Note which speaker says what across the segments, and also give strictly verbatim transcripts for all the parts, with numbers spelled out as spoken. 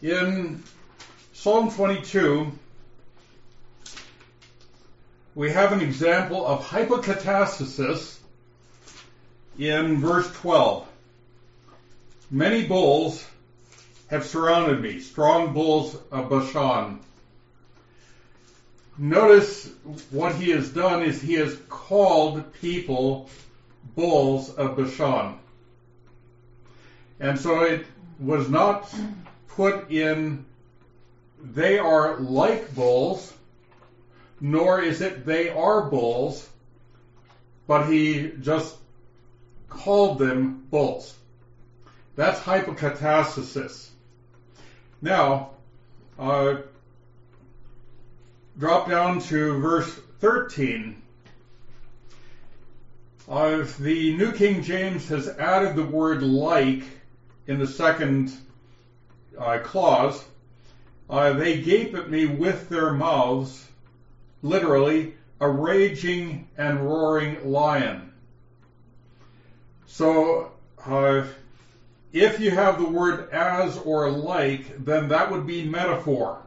Speaker 1: In Psalm twenty-two, we have an example of hypokatastasis in verse twelve. Many bulls have surrounded me, strong bulls of Bashan. Notice what he has done is he has called people bulls of Bashan. And so it was not put in they are like bulls, nor is it they are bulls, but he just called them bulls. That's hypokatastasis. Now, uh, drop down to verse thirteen. Uh, the New King James has added the word like in the second uh, clause. Uh, they gape at me with their mouths, literally, a raging and roaring lion. So, uh, if you have the word as or like, then that would be metaphor.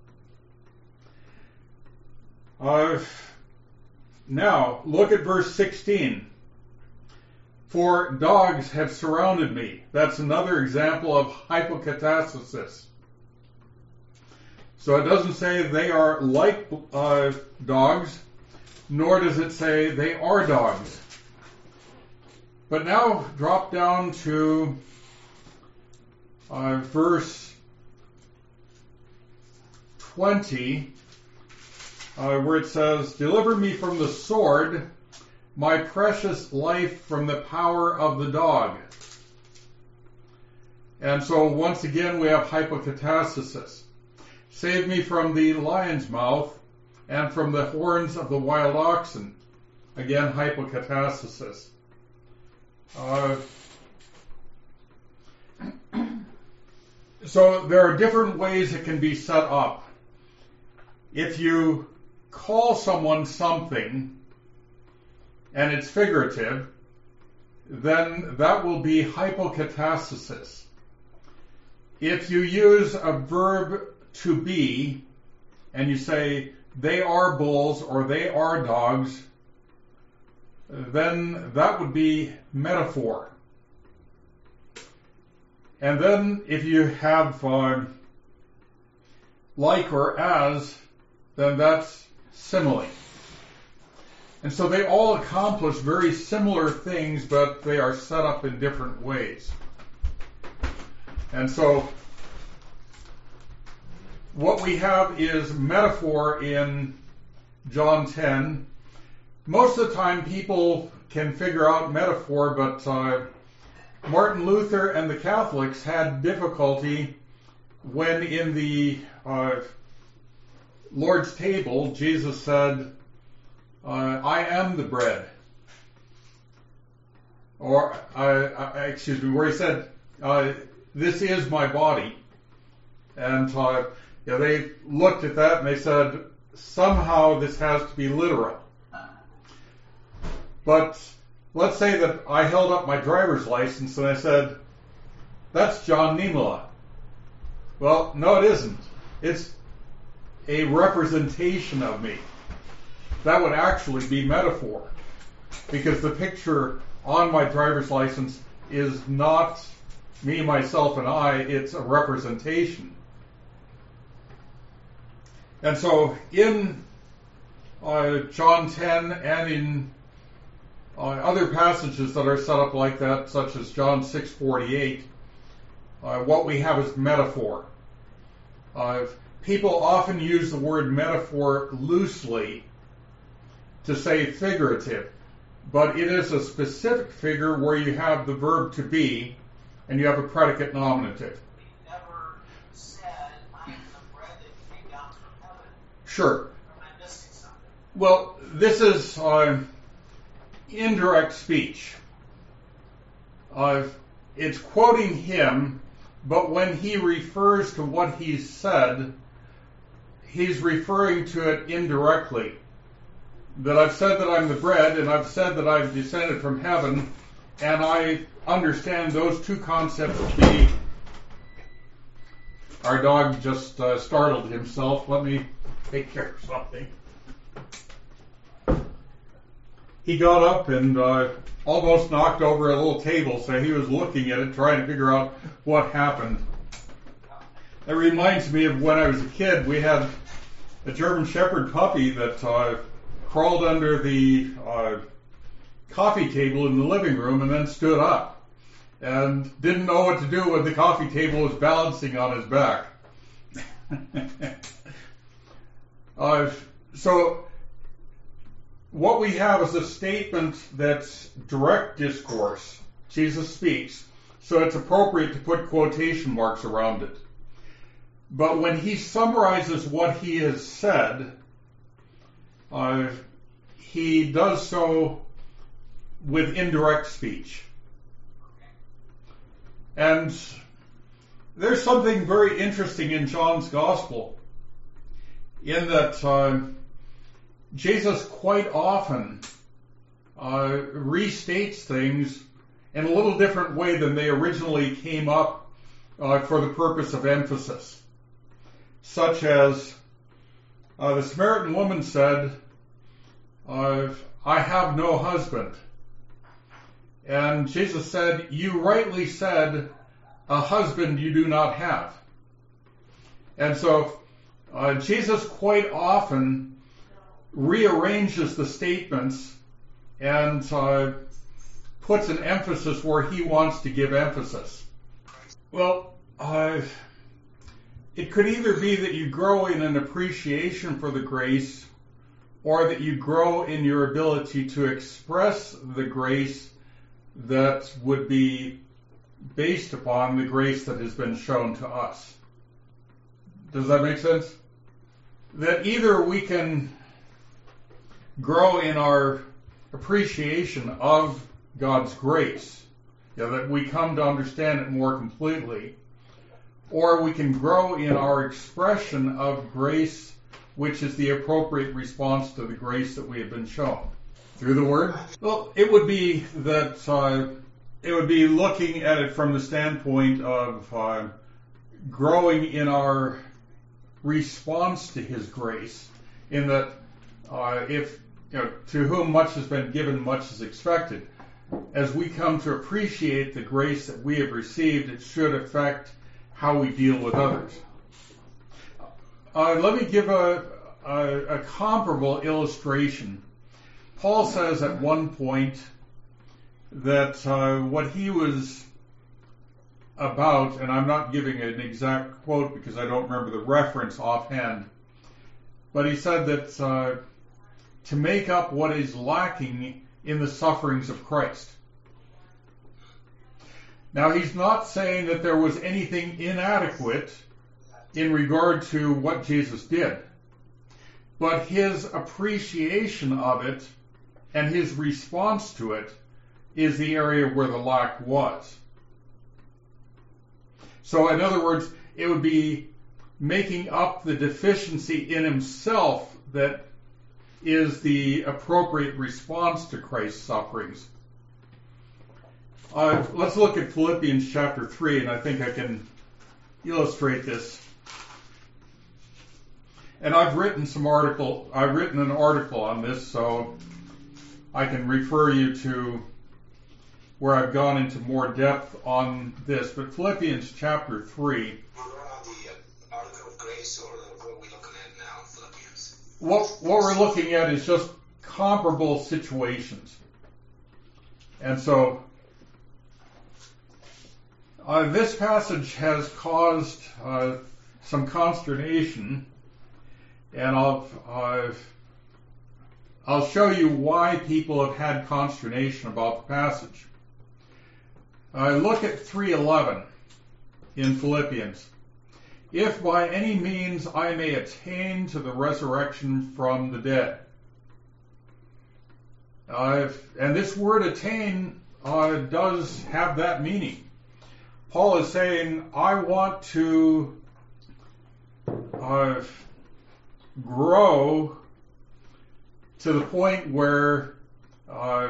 Speaker 1: Uh, now, look at verse sixteen. For dogs have surrounded me. That's another example of hypokatastasis. So it doesn't say they are like uh, dogs, nor does it say they are dogs. But now drop down to uh, verse twenty, uh, where it says, deliver me from the sword, my precious life from the power of the dog. And so once again we have hypokatastasis. Save me from the lion's mouth and from the horns of the wild oxen. Again, hypokatastasis. Uh, so there are different ways it can be set up. If you call someone something and it's figurative, then that will be hypokatastasis. If you use a verb to be, and you say, they are bulls or they are dogs, then that would be metaphor. And then if you have uh, like or as, then that's simile. And so they all accomplish very similar things, but they are set up in different ways. And so what we have is metaphor in John ten. Most of the time people can figure out metaphor, but uh, Martin Luther and the Catholics had difficulty when in the uh, Lord's table Jesus said, uh, I am the bread. Or, uh, excuse me, where he said, uh, this is my body. And uh, yeah, they looked at that and they said, somehow this has to be literal. But let's say that I held up my driver's license and I said, that's John Niemela. Well, no, it isn't. It's a representation of me. That would actually be metaphor, because the picture on my driver's license is not me, myself, and I. It's a representation. And so in uh, John ten and in uh, other passages that are set up like that, such as John six forty-eight, uh, what we have is metaphor. Uh, people often use the word metaphor loosely to say figurative, but it is a specific figure where you have the verb to be and you have a predicate nominative.
Speaker 2: He never said, I am the bread that came down from heaven.
Speaker 1: Sure.
Speaker 2: Or am I missing something?
Speaker 1: Well, this is uh, indirect speech. Uh, it's quoting him, but when he refers to what he said, he's referring to it indirectly. That I've said that I'm the bread, and I've said that I've descended from heaven, and I understand those two concepts to be our dog just uh, startled himself. Let me take care of something. He got up and uh, almost knocked over a little table, so he was looking at it, trying to figure out what happened. It reminds me of when I was a kid. We had a German Shepherd puppy that uh, crawled under the uh, coffee table in the living room and then stood up and didn't know what to do when the coffee table was balancing on his back. uh, so what we have is a statement that's direct discourse. Jesus speaks, so it's appropriate to put quotation marks around it. But when he summarizes what he has said, uh, he does so with indirect speech. And there's something very interesting in John's Gospel in that uh, Jesus quite often uh, restates things in a little different way than they originally came up uh, for the purpose of emphasis. Such as uh, the Samaritan woman said, uh, I have no husband. And Jesus said, you rightly said, a husband you do not have. And so uh, Jesus quite often rearranges the statements and uh, puts an emphasis where he wants to give emphasis. Well, uh, it could either be that you grow in an appreciation for the grace, or that you grow in your ability to express the grace that would be based upon the grace that has been shown to us. Does that make sense? That either we can grow in our appreciation of God's grace, you know, that we come to understand it more completely, or we can grow in our expression of grace, which is the appropriate response to the grace that we have been shown. Through the Word? Well, it would be that uh, it would be looking at it from the standpoint of uh, growing in our response to His grace, in that uh, if you know, to whom much has been given, much is expected. As we come to appreciate the grace that we have received, it should affect how we deal with others. Uh, let me give a, a, a comparable illustration. Paul says at one point that uh, what he was about, and I'm not giving an exact quote because I don't remember the reference offhand, but he said that uh, to make up what is lacking in the sufferings of Christ. Now, he's not saying that there was anything inadequate in regard to what Jesus did, but his appreciation of it and his response to it is the area where the lack was. So, in other words, it would be making up the deficiency in himself that is the appropriate response to Christ's sufferings. Uh, let's look at Philippians chapter three, and I think I can illustrate this. And I've written some article, I've written an article on this, so I can refer you to where I've gone into more depth on this. But Philippians chapter three.
Speaker 3: We're on the article of grace, or what are we looking at now, Philippians?
Speaker 1: What, what we're looking at is just comparable situations. And so uh, this passage has caused uh, some consternation, and I'll, uh, I'll show you why people have had consternation about the passage. Uh, look at three eleven in Philippians. If by any means I may attain to the resurrection from the dead. Uh, and this word attain uh, does have that meaning. Paul is saying, I want to uh, grow to the point where uh,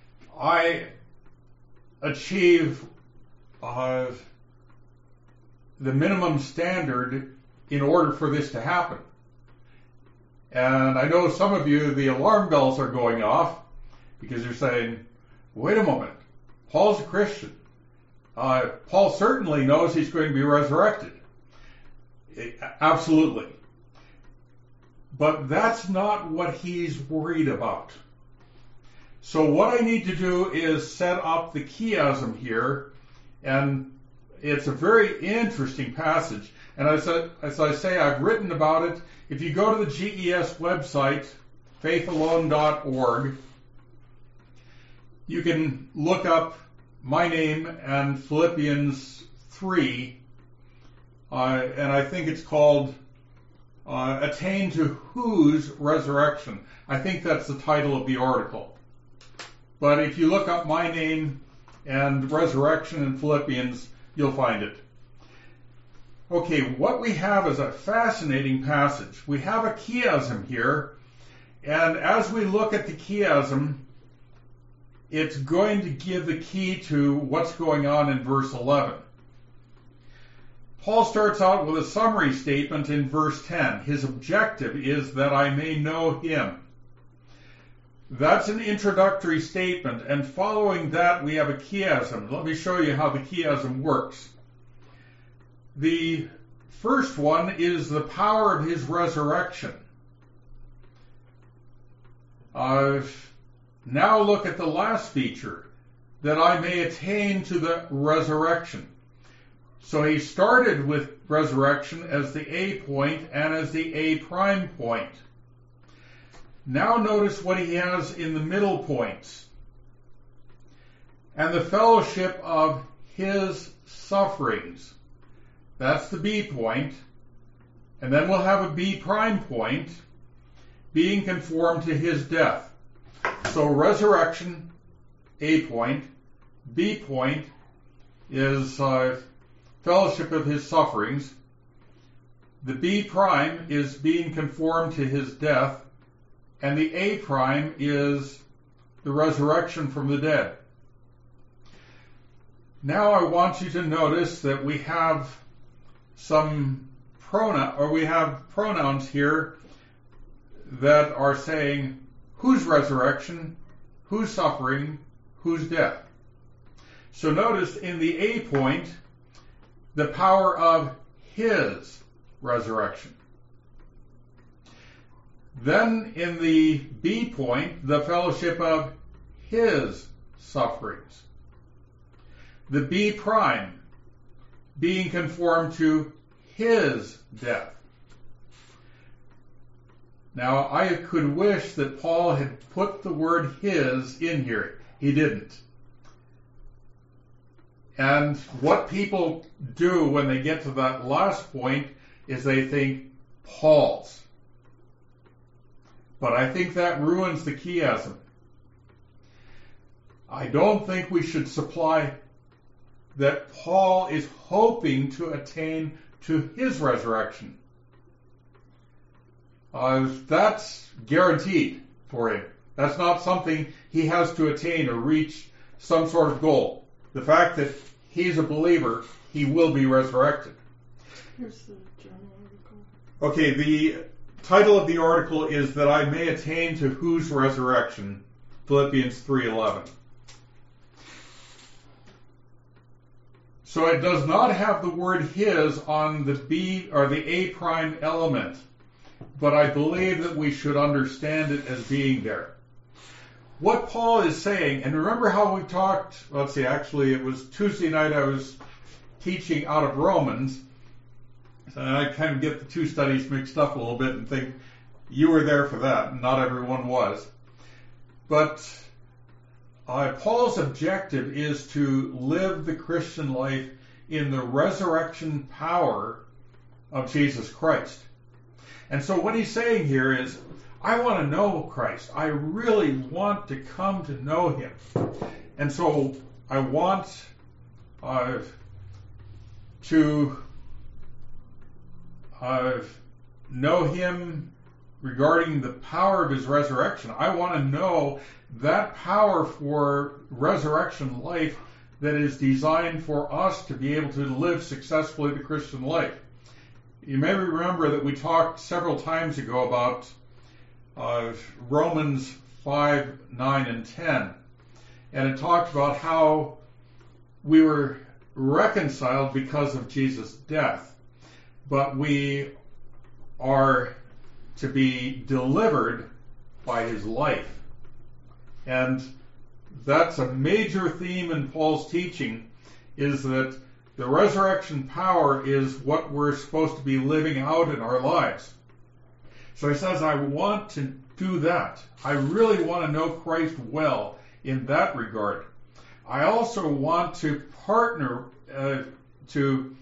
Speaker 1: I achieve uh, the minimum standard in order for this to happen. And I know some of you, the alarm bells are going off because you're saying, wait a moment, Paul's a Christian. Uh, Paul certainly knows he's going to be resurrected. It, absolutely. But that's not what he's worried about. So what I need to do is set up the chiasm here, and it's a very interesting passage. And as I, as I say, I've written about it. If you go to the G E S website, faith alone dot org, you can look up my name and Philippians three, uh, and I think it's called uh, Attain to Whose Resurrection. I think that's the title of the article. But if you look up my name and resurrection in Philippians, you'll find it. Okay, what we have is a fascinating passage. We have a chiasm here, and as we look at the chiasm, it's going to give the key to what's going on in verse eleven. Paul starts out with a summary statement in verse ten. His objective is that I may know him. That's an introductory statement, and following that we have a chiasm. Let me show you how the chiasm works. The first one is the power of his resurrection. Uh, now look at the last feature, that I may attain to the resurrection. So he started with resurrection as the A point and as the A prime point. Now notice what he has in the middle points. And the fellowship of his sufferings. That's the B point. And then we'll have a B prime point, being conformed to his death. So resurrection, A point. B point is uh, fellowship of his sufferings. The B prime is being conformed to his death. And the A prime is the resurrection from the dead. Now I want you to notice that we have some pronoun, or we have pronouns here that are saying whose resurrection, whose suffering, whose death. So notice in the A point, the power of his resurrection. Then in the B point, the fellowship of his sufferings. The B prime, being conformed to his death. Now, I could wish that Paul had put the word his in here. He didn't. And what people do when they get to that last point is they think Paul's. But I think that ruins the chiasm. I don't think we should supply that Paul is hoping to attain to his resurrection. Uh, that's guaranteed for him. That's not something he has to attain or reach some sort of goal. The fact that he's a believer, he will be resurrected.
Speaker 4: Here's the journal article.
Speaker 1: Okay, the title of the article is that I may attain to whose resurrection? Philippians three eleven. So it does not have the word his on the B or the A prime element, but I believe that we should understand it as being there. What Paul is saying, and remember how we talked, let's see, actually it was Tuesday night I was teaching out of Romans, and I kind of get the two studies mixed up a little bit and think you were there for that, and not everyone was. But uh, Paul's objective is to live the Christian life in the resurrection power of Jesus Christ. And so what he's saying here is, I want to know Christ. I really want to come to know him. And so I want uh, to uh, know him regarding the power of his resurrection. I want to know that power for resurrection life that is designed for us to be able to live successfully the Christian life. You may remember that we talked several times ago about uh, Romans five, nine, and ten. And it talked about how we were reconciled because of Jesus' death. But we are to be delivered by his life. And that's a major theme in Paul's teaching, is that the resurrection power is what we're supposed to be living out in our lives. So he says, I want to do that. I really want to know Christ well in that regard. I also want to partner uh, to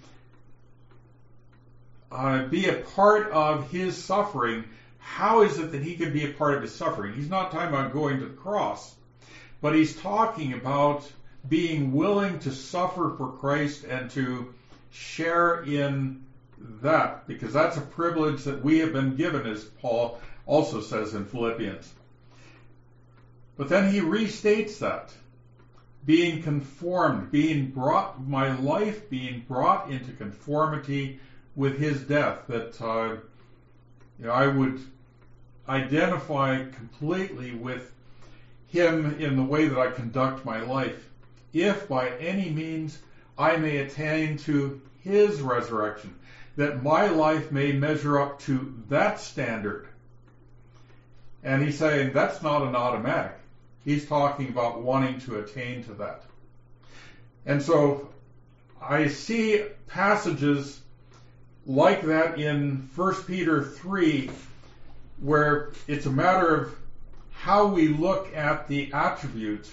Speaker 1: uh, be a part of his suffering. How is it that he can be a part of his suffering? He's not talking about going to the cross, but he's talking about being willing to suffer for Christ and to share in that, because that's a privilege that we have been given, as Paul also says in Philippians. But then he restates that. Being conformed, being brought, my life being brought into conformity with his death, that uh, you know, I would identify completely with him in the way that I conduct my life, if by any means I may attain to his resurrection, that my life may measure up to that standard. And he's saying that's not an automatic. He's talking about wanting to attain to that. And so I see passages like that in First Peter three, where it's a matter of how we look at the attribute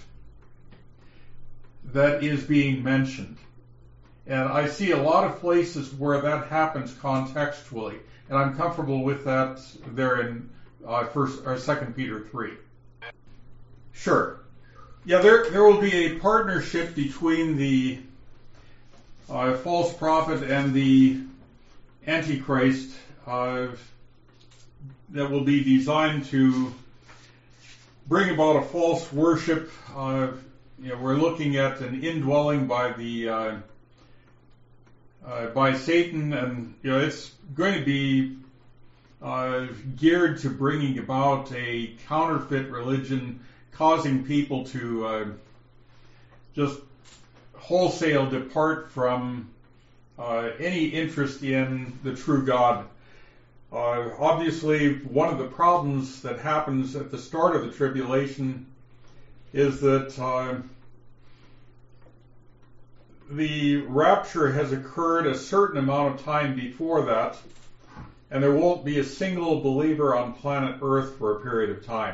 Speaker 1: that is being mentioned. And I see a lot of places where that happens contextually, and I'm comfortable with that there in uh, First or Second Peter three. Sure. Yeah, there there will be a partnership between the uh, false prophet and the Antichrist uh, that will be designed to bring about a false worship. Uh, you know, we're looking at an indwelling by the uh, uh, by Satan, and you know it's going to be uh, geared to bringing about a counterfeit religion, causing people to uh, just wholesale depart from uh, any interest in the true God. Uh, obviously, one of the problems that happens at the start of the tribulation is that uh, the rapture has occurred a certain amount of time before that, and there won't be a single believer on planet Earth for a period of time.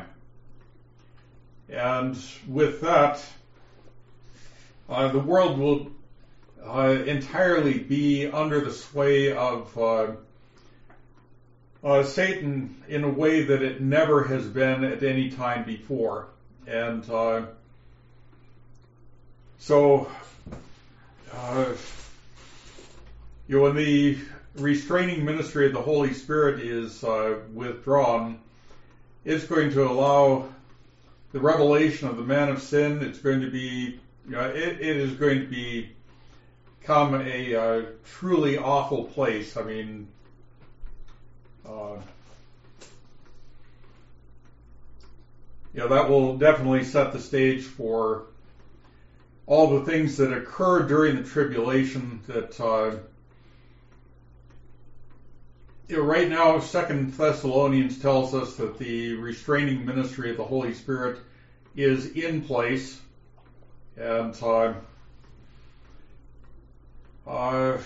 Speaker 1: And with that, uh, the world will uh, entirely be under the sway of uh, uh, Satan in a way that it never has been at any time before. And uh, so, uh, you know, when the restraining ministry of the Holy Spirit is uh, withdrawn, it's going to allow the revelation of the man of sin. It's going to be, you know, it, it is going to be become a uh, truly awful place. I mean, uh, you know, that will definitely set the stage for all the things that occur during the tribulation. That uh, you know, right now, Second Thessalonians tells us that the restraining ministry of the Holy Spirit is in place, and uh, uh,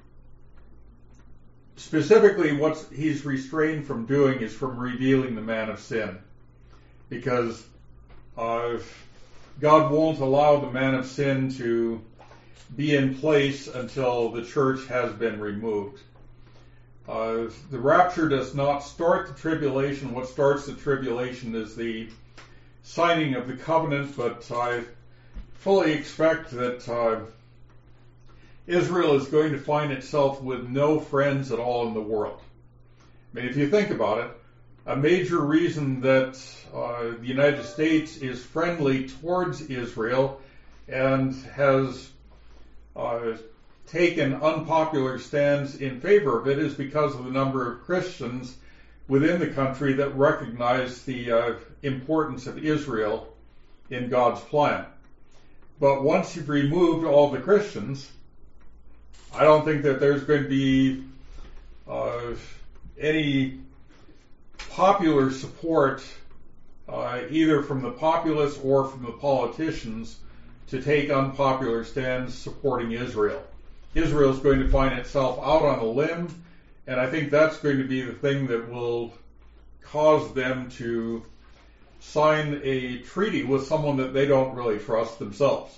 Speaker 1: specifically what he's restrained from doing is from revealing the man of sin, because uh, God won't allow the man of sin to be in place until the church has been removed. Uh, the rapture does not start the tribulation. What starts the tribulation is the signing of the covenant, but I fully expect that uh, Israel is going to find itself with no friends at all in the world. I mean, if you think about it, a major reason that uh, the United States is friendly towards Israel and has uh, taken unpopular stands in favor of it is because of the number of Christians within the country that recognize the uh, importance of Israel in God's plan. But once you've removed all the Christians, I don't think that there's going to be uh, any popular support uh, either from the populace or from the politicians to take unpopular stands supporting Israel. Israel is going to find itself out on a limb, and I think that's going to be the thing that will cause them to sign a treaty with someone that they don't really trust themselves.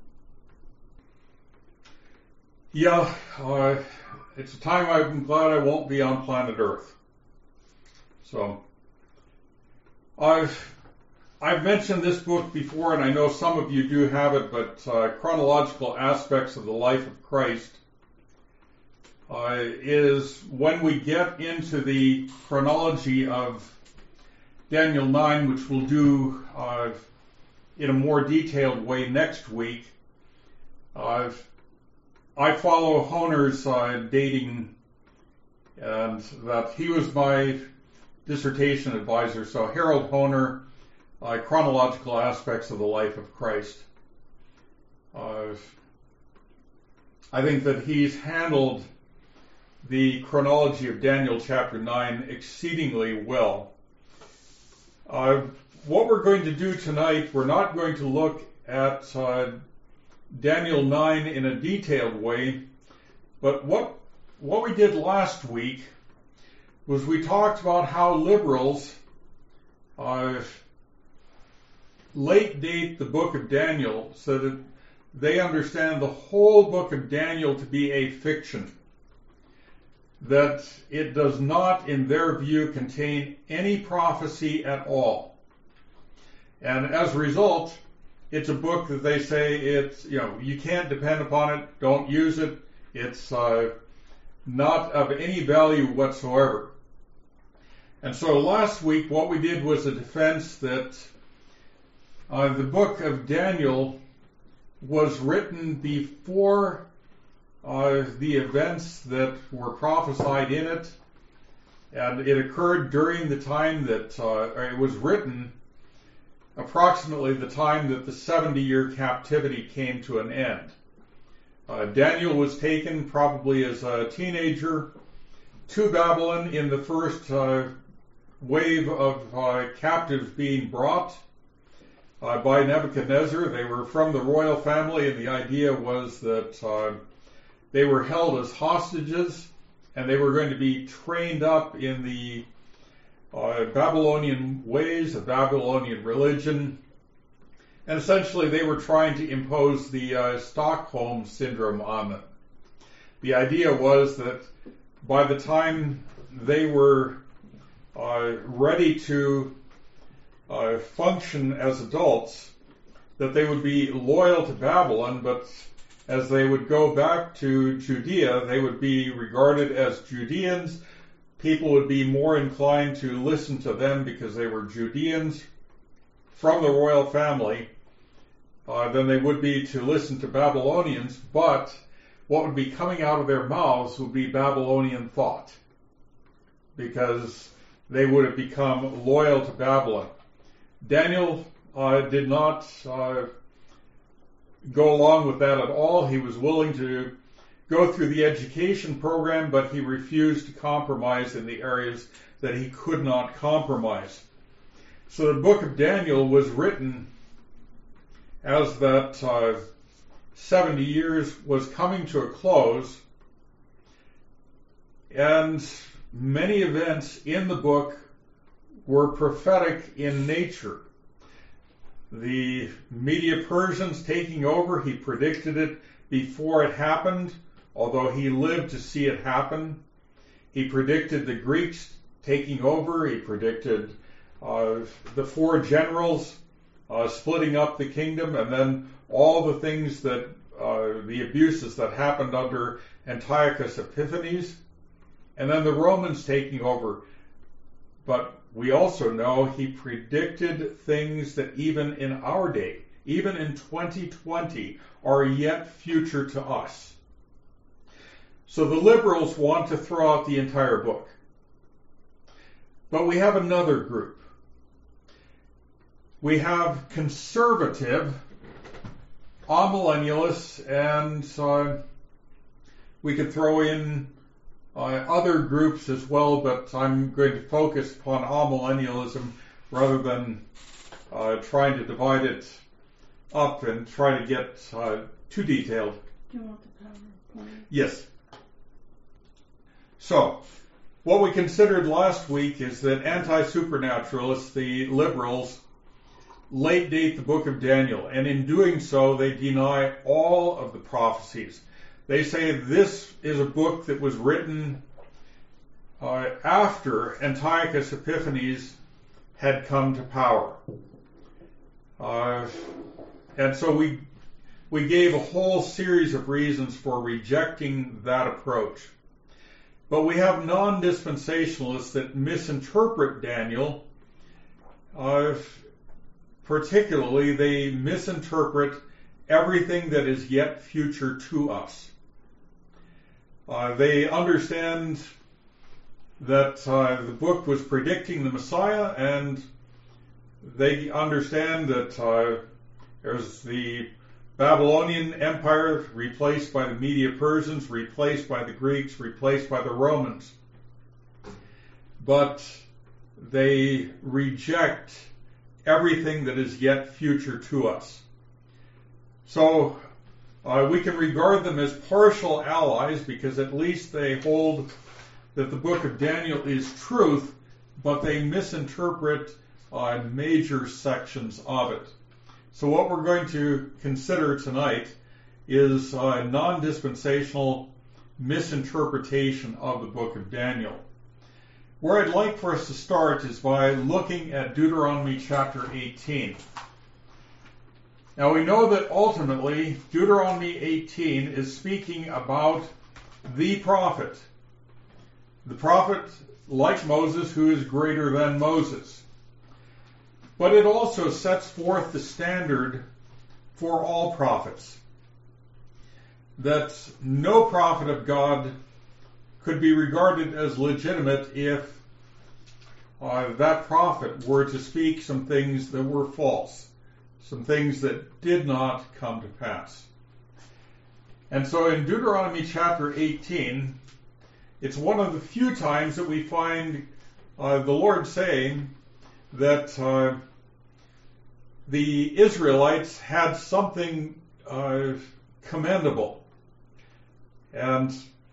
Speaker 1: Yeah, uh, it's a time I'm glad I won't be on planet Earth. So, I've I've mentioned this book before, and I know some of you do have it, but uh, Chronological Aspects of the Life of Christ uh, is when we get into the chronology of Daniel nine, which we'll do uh, in a more detailed way next week. Uh, I follow Honer's uh, dating, and that he was my dissertation advisor. So Harold Honer, uh, Chronological Aspects of the Life of Christ. Uh, I think that he's handled the chronology of Daniel chapter nine exceedingly well. Uh, what we're going to do tonight, we're not going to look at uh, Daniel nine in a detailed way, but what what we did last week was we talked about how liberals uh, late date the book of Daniel so that they understand the whole book of Daniel to be a fiction, that it does not, in their view, contain any prophecy at all. And as a result, it's a book that they say it's, you know, you can't depend upon it, don't use it, it's uh, not of any value whatsoever. And so last week what we did was a defense that uh, the book of Daniel was written before uh, the events that were prophesied in it, and it occurred during the time that uh, it was written, approximately the time that the seventy-year captivity came to an end. Uh, Daniel was taken probably as a teenager to Babylon in the first uh, wave of uh, captives being brought uh, by Nebuchadnezzar. They were from the royal family, and the idea was that uh, they were held as hostages, and they were going to be trained up in the Uh, Babylonian ways, a Babylonian religion, and essentially they were trying to impose the uh, Stockholm syndrome on them. The idea was that by the time they were uh, ready to uh, function as adults, that they would be loyal to Babylon, but as they would go back to Judea, they would be regarded as Judeans. People would be more inclined to listen to them because they were Judeans from the royal family uh, than they would be to listen to Babylonians, but what would be coming out of their mouths would be Babylonian thought because they would have become loyal to Babylon. Daniel uh, did not uh, go along with that at all. He was willing to go through the education program, but he refused to compromise in the areas that he could not compromise. So the book of Daniel was written as that uh, seventy years was coming to a close, and many events in the book were prophetic in nature. The Medo-Persians taking over, he predicted it before it happened, although he lived to see it happen. He predicted the Greeks taking over. He predicted uh, the four generals uh, splitting up the kingdom, and then all the things that, uh, the abuses that happened under Antiochus Epiphanes, and then the Romans taking over. But we also know he predicted things that even in our day even in twenty twenty, are yet future to us. So the liberals want to throw out the entire book. But we have another group. We have conservative amillennialists, and uh, we could throw in uh, other groups as well, but I'm going to focus upon amillennialism rather than uh, trying to divide it up and try to get uh, too detailed.
Speaker 4: Do you want the PowerPoint?
Speaker 1: Yes. So, what we considered last week is that anti-supernaturalists, the liberals, late date the book of Daniel, and in doing so, they deny all of the prophecies. They say this is a book that was written uh, after Antiochus Epiphanes had come to power. Uh, and so we we gave a whole series of reasons for rejecting that approach. But we have non-dispensationalists that misinterpret Daniel. Uh, particularly, they misinterpret everything that is yet future to us. Uh, they understand that uh, the book was predicting the Messiah, and they understand that uh, there's the Babylonian Empire replaced by the Medo-Persians, replaced by the Greeks, replaced by the Romans. But they reject everything that is yet future to us. So uh, we can regard them as partial allies because at least they hold that the book of Daniel is truth, but they misinterpret uh, major sections of it. So what we're going to consider tonight is a non-dispensational misinterpretation of the book of Daniel. Where I'd like for us to start is by looking at Deuteronomy chapter eighteen. Now we know that ultimately Deuteronomy eighteen is speaking about the prophet. The prophet, like Moses, who is greater than Moses. But it also sets forth the standard for all prophets. That no prophet of God could be regarded as legitimate if uh, that prophet were to speak some things that were false, some things that did not come to pass. And so in Deuteronomy chapter eighteen, it's one of the few times that we find uh, the Lord saying that uh, the Israelites had something uh, commendable. And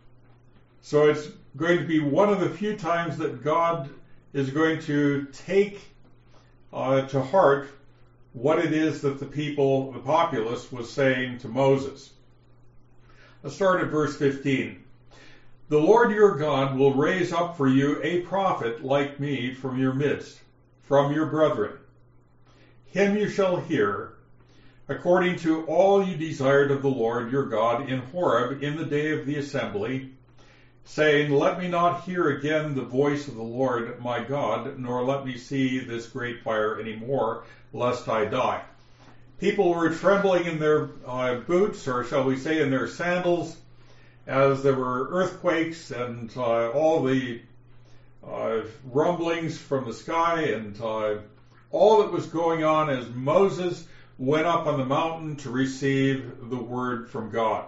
Speaker 1: so it's going to be one of the few times that God is going to take uh, to heart what it is that the people, the populace, was saying to Moses. Let's start at verse fifteen. The Lord your God will raise up for you a prophet like me from your midst, from your brethren. Him you shall hear, according to all you desired of the Lord your God in Horeb in the day of the assembly, saying, Let me not hear again the voice of the Lord my God, nor let me see this great fire any more, lest I die. People were trembling in their uh, boots, or shall we say in their sandals, as there were earthquakes and uh, all the uh, rumblings from the sky and uh, all that was going on as Moses went up on the mountain to receive the word from God.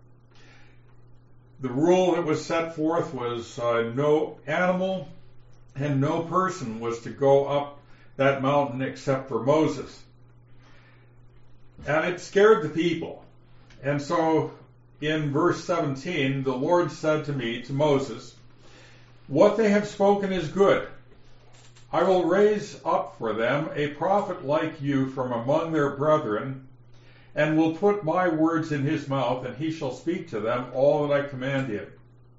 Speaker 1: The rule that was set forth was uh, no animal and no person was to go up that mountain except for Moses. And it scared the people. And so in verse seventeen, the Lord said to me, to Moses, What they have spoken is good. I will raise up for them a prophet like you from among their brethren, and will put my words in his mouth, and he shall speak to them all that I command him.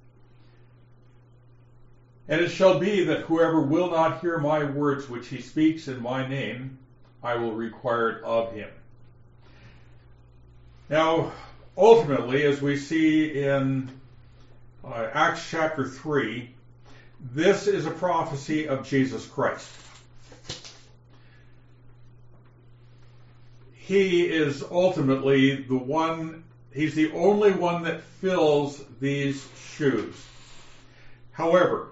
Speaker 1: And it shall be that whoever will not hear my words which he speaks in my name, I will require it of him. Now, ultimately, as we see in uh, Acts chapter three, this is a prophecy of Jesus Christ. he is ultimately the one, he's the only one that fills these shoes. However,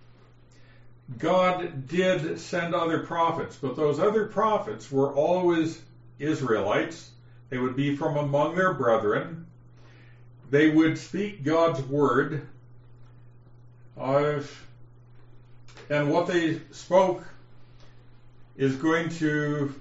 Speaker 1: God did send other prophets, but those other prophets were always Israelites. They would be from among their brethren. They would speak God's word. Uh, and what they spoke is going to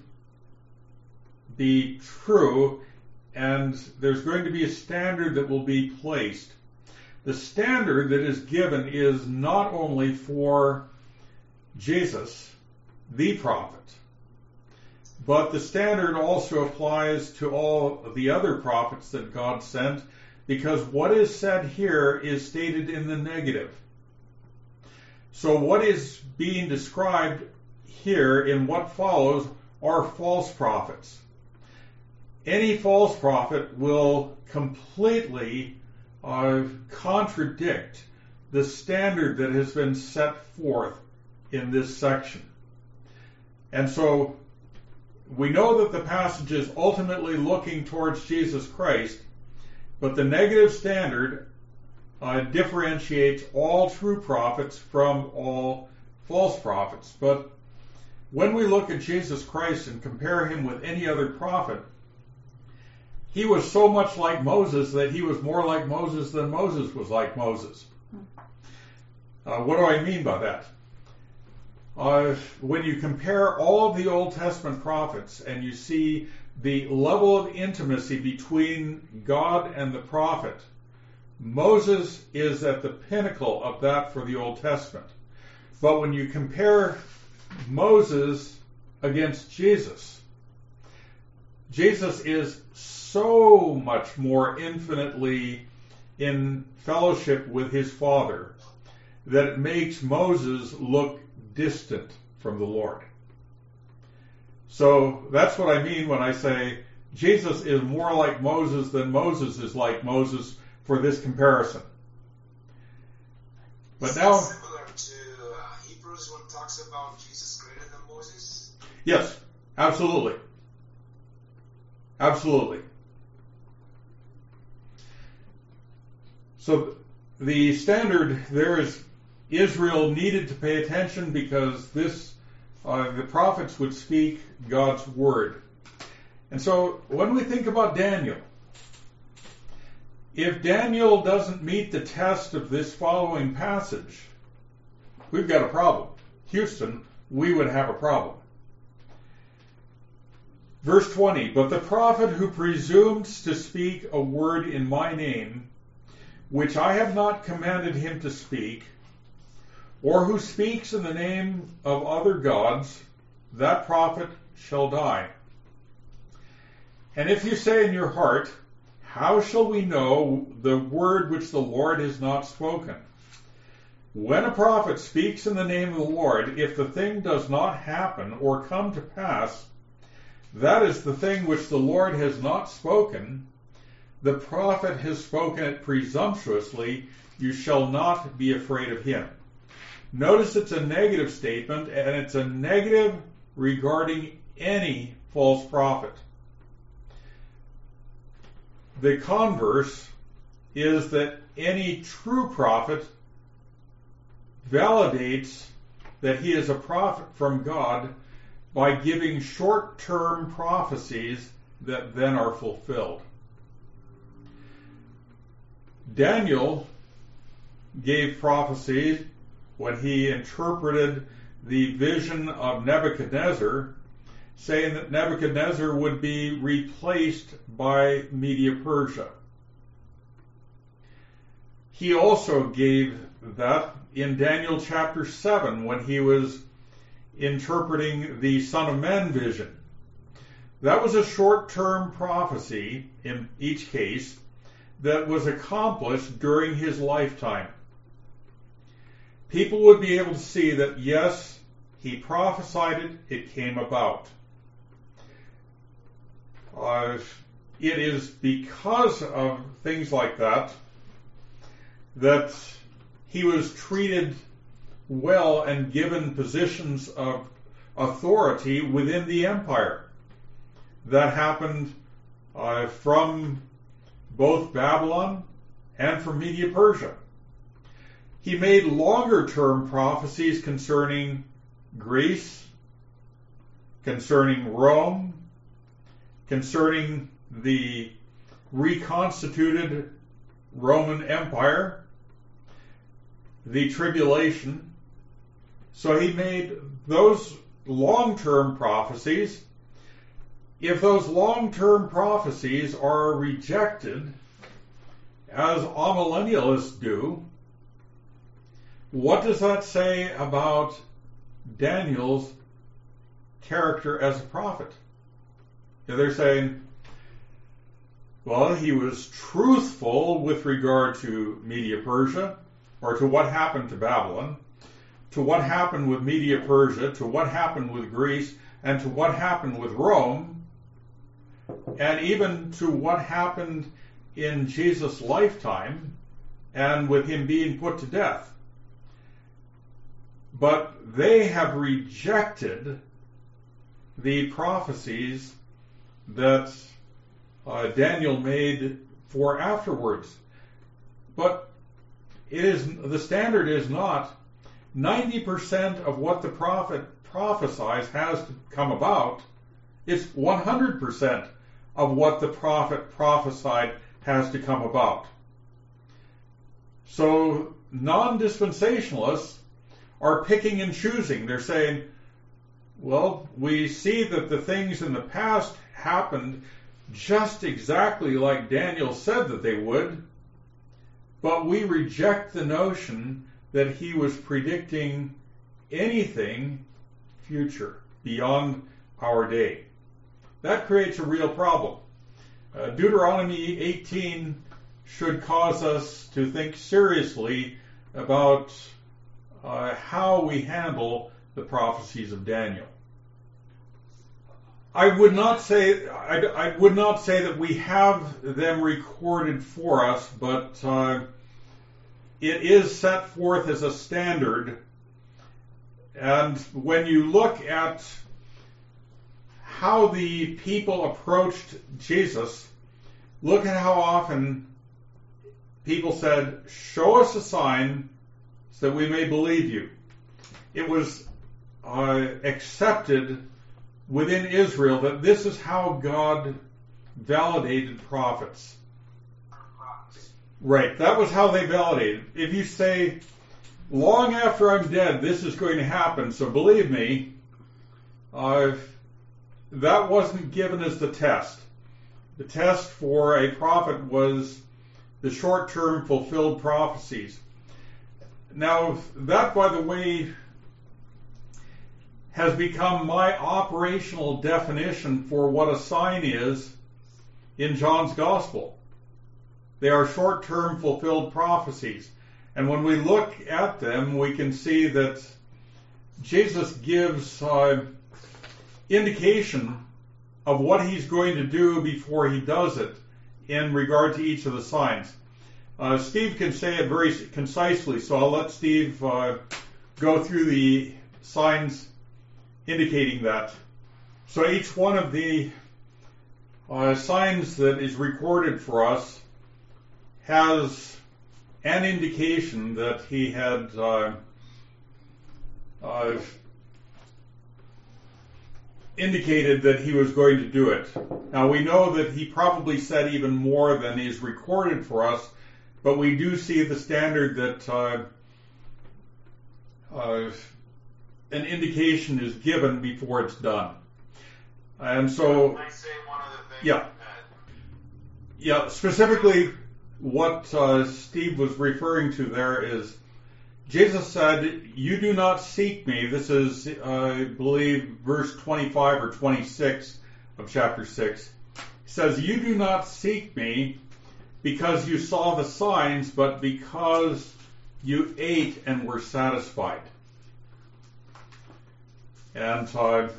Speaker 1: be true, and there's going to be a standard that will be placed. The standard that is given is not only for Jesus, the prophet, but the standard also applies to all of the other prophets that God sent, because what is said here is stated in the negative. So what is being described here in what follows are false prophets. Any false prophet will completely uh, contradict the standard that has been set forth in this section. And so we know that the passage is ultimately looking towards Jesus Christ, but the negative standard uh, differentiates all true prophets from all false prophets. But when we look at Jesus Christ and compare him with any other prophet, he was so much like Moses that he was more like Moses than Moses was like Moses. Uh, what do I mean by that? Uh, when you compare all of the Old Testament prophets and you see the level of intimacy between God and the prophet, Moses is at the pinnacle of that for the Old Testament. But when you compare Moses against Jesus, Jesus is so much more infinitely in fellowship with his Father that it makes Moses look distant from the Lord. So that's what I mean when I say Jesus is more like Moses than Moses is like Moses for this comparison. But now,
Speaker 3: similar to uh, Hebrews when it talks about Jesus greater than Moses?
Speaker 1: Yes, absolutely. Absolutely. So the standard there is Israel needed to pay attention because this uh, the prophets would speak God's word. And so when we think about Daniel, if Daniel doesn't meet the test of this following passage, we've got a problem. Houston, we would have a problem. Verse twenty, but the prophet who presumes to speak a word in my name, which I have not commanded him to speak, or who speaks in the name of other gods, that prophet shall die. And if you say in your heart, how shall we know the word which the Lord has not spoken? When a prophet speaks in the name of the Lord, if the thing does not happen or come to pass, that is the thing which the Lord has not spoken. The prophet has spoken it presumptuously. You shall not be afraid of him. Notice it's a negative statement, and it's a negative regarding any false prophet. The converse is that any true prophet validates that he is a prophet from God by giving short-term prophecies that then are fulfilled. Daniel gave prophecies when he interpreted the vision of Nebuchadnezzar, saying that Nebuchadnezzar would be replaced by Media-Persia. He also gave that in Daniel chapter seven when he was interpreting the Son of Man vision. That was a short-term prophecy in each case that was accomplished during his lifetime. People would be able to see that, yes, he prophesied it, it came about. Uh, it is because of things like that that he was treated well and given positions of authority within the empire. that happened uh, from both Babylon and from Media-Persia. He made longer-term prophecies concerning Greece, concerning Rome, concerning the reconstituted Roman Empire, the tribulation. So he made those long-term prophecies. If those long-term prophecies are rejected, as amillennialists do, what does that say about Daniel's character as a prophet? They're saying, well, he was truthful with regard to Media-Persia, or to what happened to Babylon, to what happened with Media-Persia, to what happened with Greece, and to what happened with Rome, and even to what happened in Jesus' lifetime, and with him being put to death. But they have rejected the prophecies that uh, Daniel made for afterwards. But it is the standard is not ninety percent of what the prophet prophesies has to come about. It's one hundred percent of what the prophet prophesied has to come about. So non-dispensationalists are picking and choosing. They're saying, well, we see that the things in the past happened just exactly like Daniel said that they would, but we reject the notion that he was predicting anything future beyond our day. That creates a real problem. Uh, Deuteronomy eighteen should cause us to think seriously about uh, how we handle the prophecies of Daniel. I would not say I, I would not say that we have them recorded for us, but uh, it is set forth as a standard. And when you look at how the people approached Jesus, look at how often people said, "Show us a sign so that we may believe you." It was uh, accepted within Israel that this is how God validated prophets. Right, that was how they validated. If you say, long after I'm dead, this is going to happen, so believe me, uh, that wasn't given as the test. The test for a prophet was the short-term fulfilled prophecies. Now, that, by the way, has become my operational definition for what a sign is in John's Gospel. They are short-term fulfilled prophecies. And when we look at them, we can see that Jesus gives uh, indication of what he's going to do before he does it in regard to each of the signs. Uh, Steve can say it very concisely, so I'll let Steve uh, go through the signs indicating that. So each one of the uh, signs that is recorded for us has an indication that he had uh, uh, indicated that he was going to do it. Now we know that he probably said even more than is recorded for us, but we do see the standard that uh, uh, an indication is given before it's done. And so,
Speaker 3: Can I say one other thing?
Speaker 1: yeah, yeah. Specifically, what uh, Steve was referring to there is Jesus said, "You do not seek me." This is, uh, I believe, verse twenty-five or twenty-six of chapter six. He says, "You do not seek me because you saw the signs, but because you ate and were satisfied." And uh,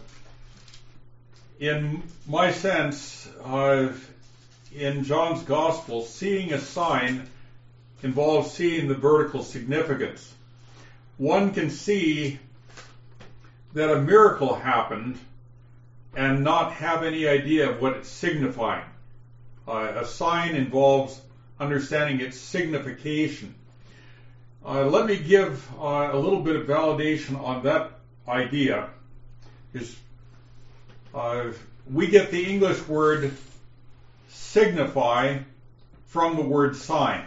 Speaker 1: in my sense, uh, in John's Gospel, seeing a sign involves seeing the vertical significance. One can see that a miracle happened and not have any idea of what it's signifying. Uh, a sign involves understanding its signification. Uh, let me give uh, a little bit of validation on that idea. Is uh, we get the English word signify from the word sign.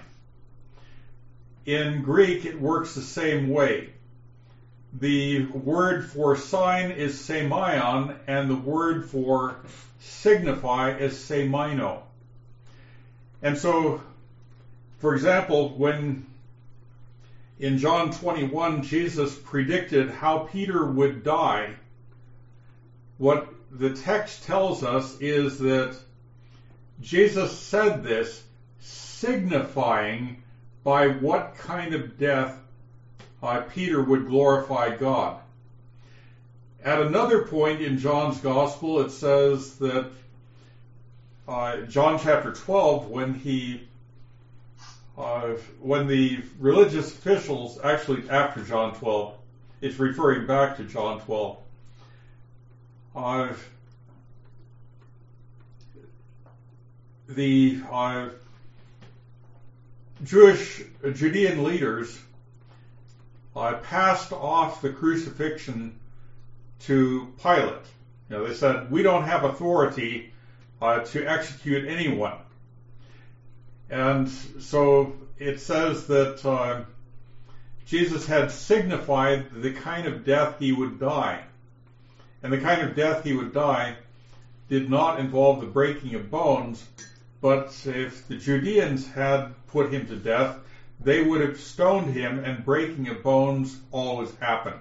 Speaker 1: In Greek, it works the same way. The word for sign is semeion, and the word for signify is semeino. And so, for example, when in John twenty-one, Jesus predicted how Peter would die, what the text tells us is that Jesus said this signifying by what kind of death uh, Peter would glorify God. At another point in John's Gospel, it says that uh, John chapter twelve, when he Uh, when the religious officials, actually after John twelve, it's referring back to John twelve, uh, the uh, Jewish, uh, Judean leaders uh, passed off the crucifixion to Pilate. You know, they said, we don't have authority uh, to execute anyone. And so it says that uh, Jesus had signified the kind of death he would die. And the kind of death he would die did not involve the breaking of bones, but if the Judeans had put him to death, they would have stoned him, and breaking of bones always happened.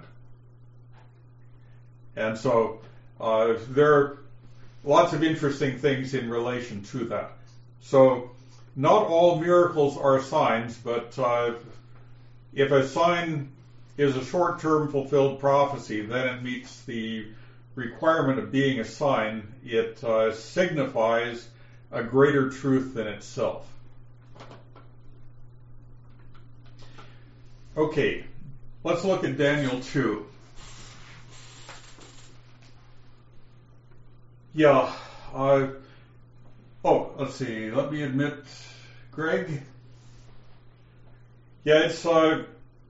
Speaker 1: And so uh, there are lots of interesting things in relation to that. So not all miracles are signs, but uh, if a sign is a short-term fulfilled prophecy, then it meets the requirement of being a sign. It uh, signifies a greater truth than itself. Okay, let's look at Daniel two. Yeah, uh, oh, let's see, let me admit, Greg. Yeah, it's, uh,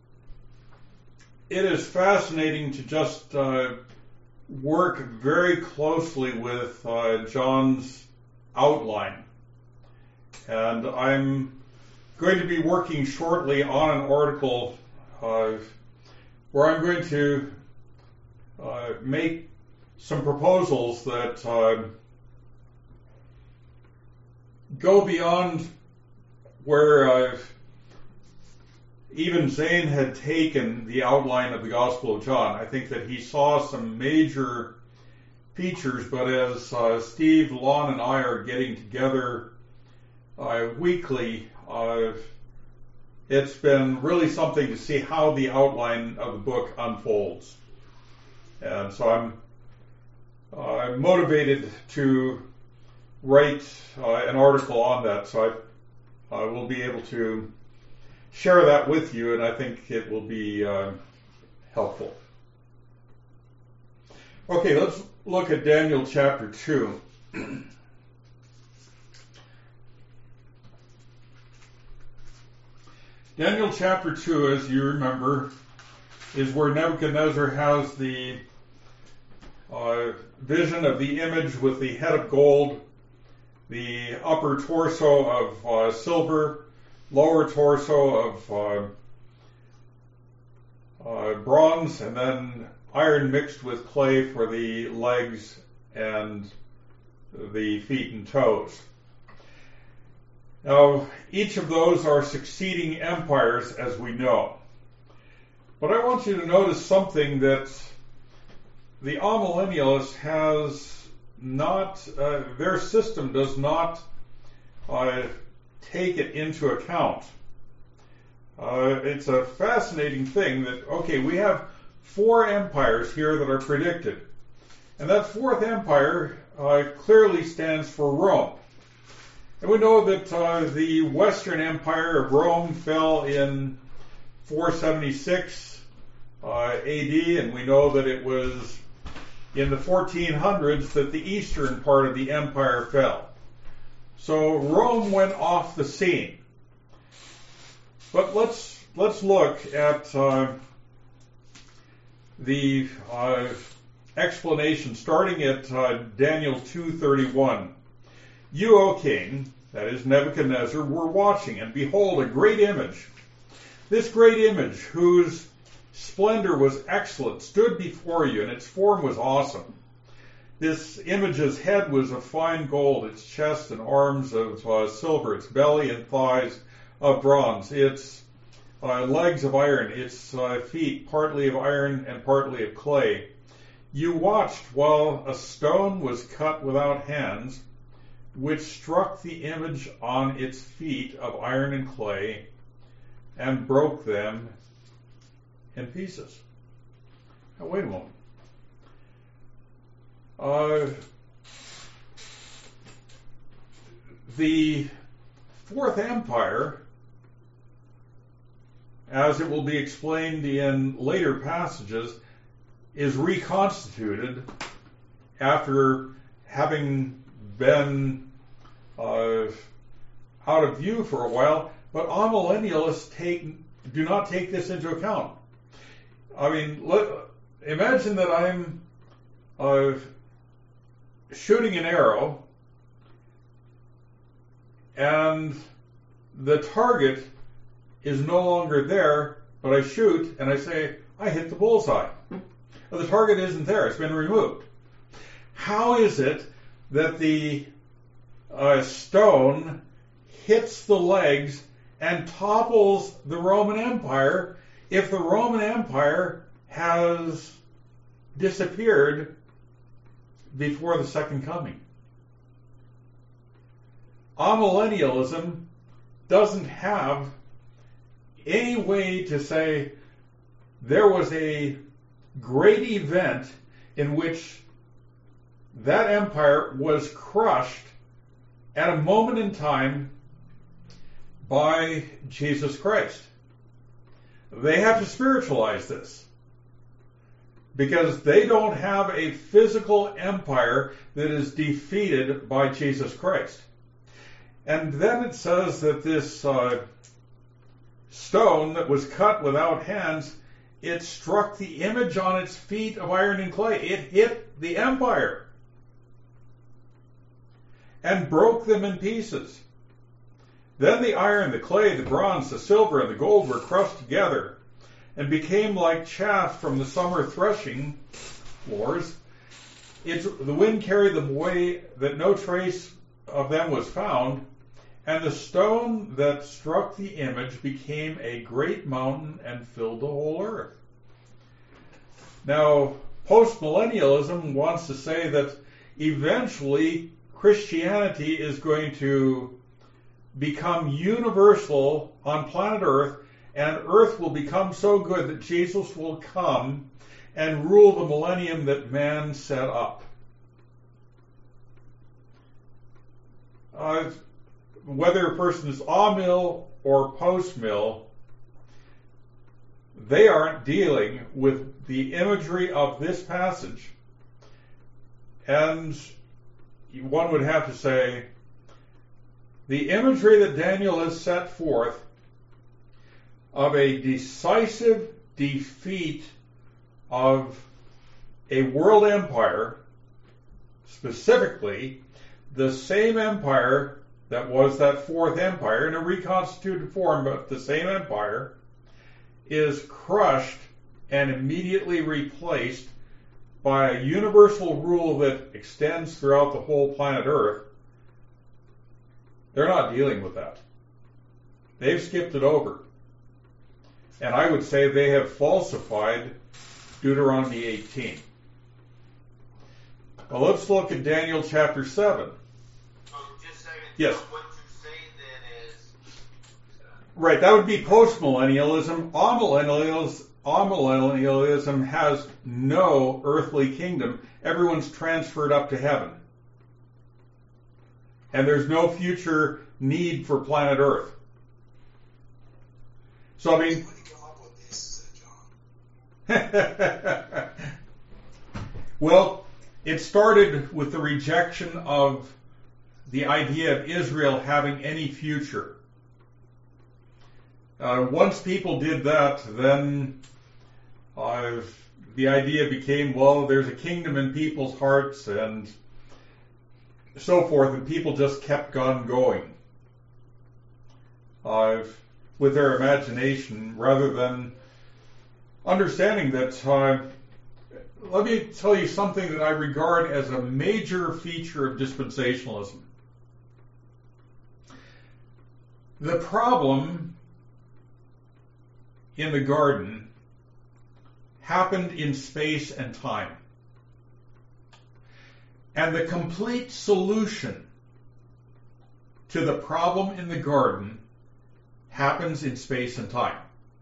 Speaker 1: it is fascinating to just uh, work very closely with uh, John's outline. And I'm going to be working shortly on an article uh, where I'm going to uh, make some proposals that uh, go beyond where uh, even Zane had taken the outline of the Gospel of John. I think that he saw some major features, but as uh, Steve, Lon, and I are getting together uh, weekly, uh, it's been really something to see how the outline of the book unfolds. And so I'm uh, motivated to write uh, an article on that, so I uh, will be able to share that with you, and I think it will be uh, helpful. Okay, let's look at Daniel chapter two. Daniel chapter two, as you remember, is where Nebuchadnezzar has the uh, vision of the image with the head of gold, the upper torso of uh, silver, lower torso of uh, uh, bronze, and then iron mixed with clay for the legs and the feet and toes. Now, each of those are succeeding empires, as we know. But I want you to notice something that the amillennialist has not, uh, their system does not uh, take it into account. Uh, it's a fascinating thing that, okay, we have four empires here that are predicted. And that fourth empire uh, clearly stands for Rome. And we know that uh, the Western Empire of Rome fell in four seventy-six uh, A D, and we know that it was in the fourteen hundreds that the eastern part of the empire fell. So Rome went off the scene. But let's let's look at uh, the uh, explanation starting at uh, Daniel two thirty-one. You, O king, that is Nebuchadnezzar, were watching, and behold, a great image. This great image, whose splendor was excellent, stood before you, and its form was awesome. This image's head was of fine gold, its chest and arms of uh, silver, its belly and thighs of bronze, its uh, legs of iron, its uh, feet partly of iron and partly of clay. You watched while a stone was cut without hands, which struck the image on its feet of iron and clay, and broke them in pieces. Now, wait a moment. Uh, the Fourth Empire, as it will be explained in later passages, is reconstituted after having been uh, out of view for a while, but amillennialists take do not take this into account. I mean, let, imagine that I'm uh, shooting an arrow, and the target is no longer there, but I shoot and I say, I hit the bullseye. Well, the target isn't there, it's been removed. How is it that the uh, stone hits the legs and topples the Roman Empire if the Roman Empire has disappeared before the second coming? Amillennialism doesn't have any way to say there was a great event in which that empire was crushed at a moment in time by Jesus Christ. They have to spiritualize this because they don't have a physical empire that is defeated by Jesus Christ. And then it says that this uh, stone that was cut without hands, it struck the image on its feet of iron and clay. It hit the empire and broke them in pieces. Then the iron, the clay, the bronze, the silver, and the gold were crushed together and became like chaff from the summer threshing floors. It's, the wind carried them away that no trace of them was found, and the stone that struck the image became a great mountain and filled the whole earth. Now, postmillennialism wants to say that eventually Christianity is going to become universal on planet Earth, and Earth will become so good that Jesus will come and rule the millennium that man set up. Uh, whether a person is amill or post-mill, they aren't dealing with the imagery of this passage. And one would have to say, the imagery that Daniel has set forth of a decisive defeat of a world empire, specifically the same empire that was that fourth empire in a reconstituted form, but the same empire, is crushed and immediately replaced by a universal rule that extends throughout the whole planet Earth. They're not dealing with that. They've skipped it over. And I would say they have falsified Deuteronomy eighteen. Well, let's look at Daniel chapter seven.
Speaker 2: So just a second.
Speaker 1: Yes.
Speaker 2: What you say then is...
Speaker 1: Right, that would be postmillennialism. Amillennialism, amillennialism has no earthly kingdom. Everyone's transferred up to heaven. And there's no future need for planet Earth. So, I mean...
Speaker 3: When did you come up with this, uh, John?
Speaker 1: Well, it started with the rejection of the idea of Israel having any future. Uh, once people did that, then uh, the idea became, well, there's a kingdom in people's hearts and so forth, and people just kept on going uh, with their imagination rather than understanding that. Uh, let me tell you something that I regard as a major feature of dispensationalism. The problem in the garden happened in space and time. And the complete solution to the problem in the garden happens in space and time.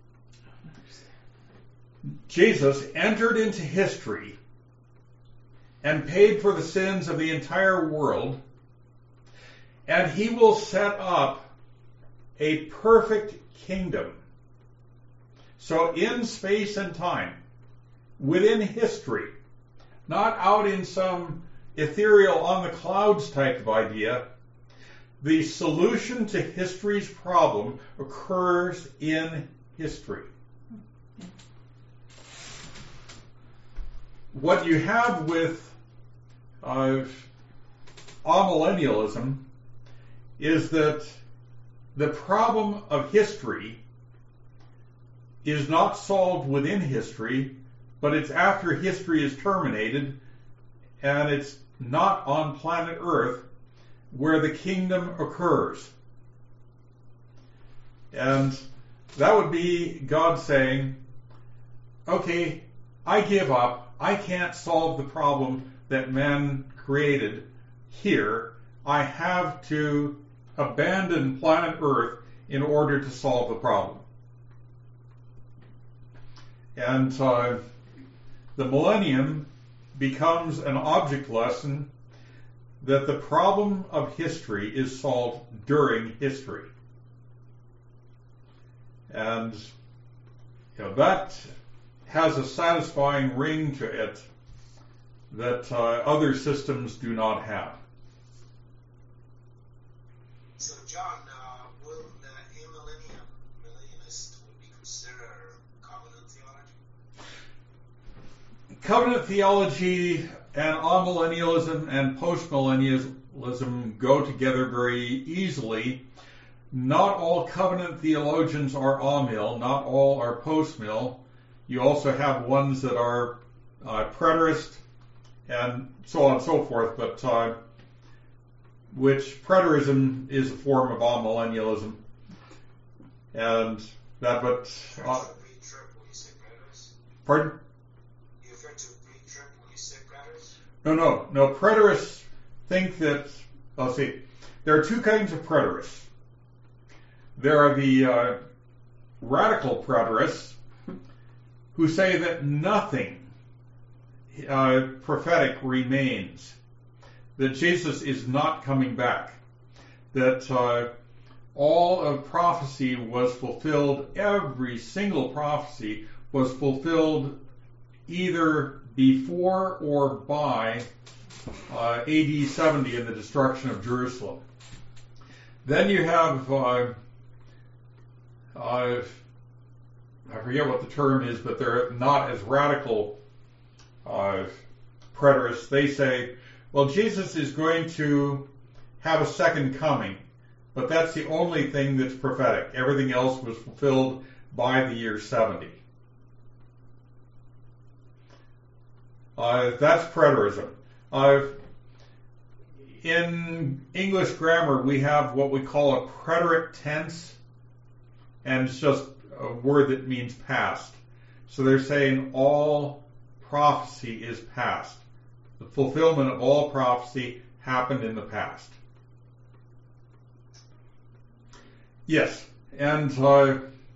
Speaker 1: Jesus entered into history and paid for the sins of the entire world, and he will set up a perfect kingdom. So in space and time, within history, not out in some ethereal on the clouds type of idea, the solution to history's problem occurs in history. What you have with uh, amillennialism is that the problem of history is not solved within history, but it's after history is terminated, and it's not on planet Earth where the kingdom occurs. And that would be God saying, okay, I give up. I can't solve the problem that man created here. I have to abandon planet Earth in order to solve the problem. And uh, the millennium becomes an object lesson that the problem of history is solved during history. And you know, that has a satisfying ring to it that uh, other systems do not have.
Speaker 3: So, John, uh, will the amillennium millennialist would be considered covenant theology?
Speaker 1: Covenant theology and amillennialism and postmillennialism go together very easily. Not all covenant theologians are amil, not all are postmill. You also have ones that are uh, preterist and so on and so forth, but uh, which preterism is a form of amillennialism. And that, but... Uh, pardon?
Speaker 3: You refer to pre-trib when you say preterists?
Speaker 1: No, no, no. Preterists think that, let's see, there are two kinds of preterists. There are the uh, radical preterists who say that nothing uh, prophetic remains, that Jesus is not coming back, that uh, all of prophecy was fulfilled, every single prophecy was fulfilled either before or by uh, A D seventy in the destruction of Jerusalem. Then you have, uh, uh, I forget what the term is, but they're not as radical uh, preterists. They say, well, Jesus is going to have a second coming, but that's the only thing that's prophetic. Everything else was fulfilled by the year seventy. Uh, that's preterism. Uh, in English grammar, we have what we call a preterite tense, and it's just a word that means past. So they're saying all prophecy is past. The fulfillment of all prophecy happened in the past. Yes, and uh,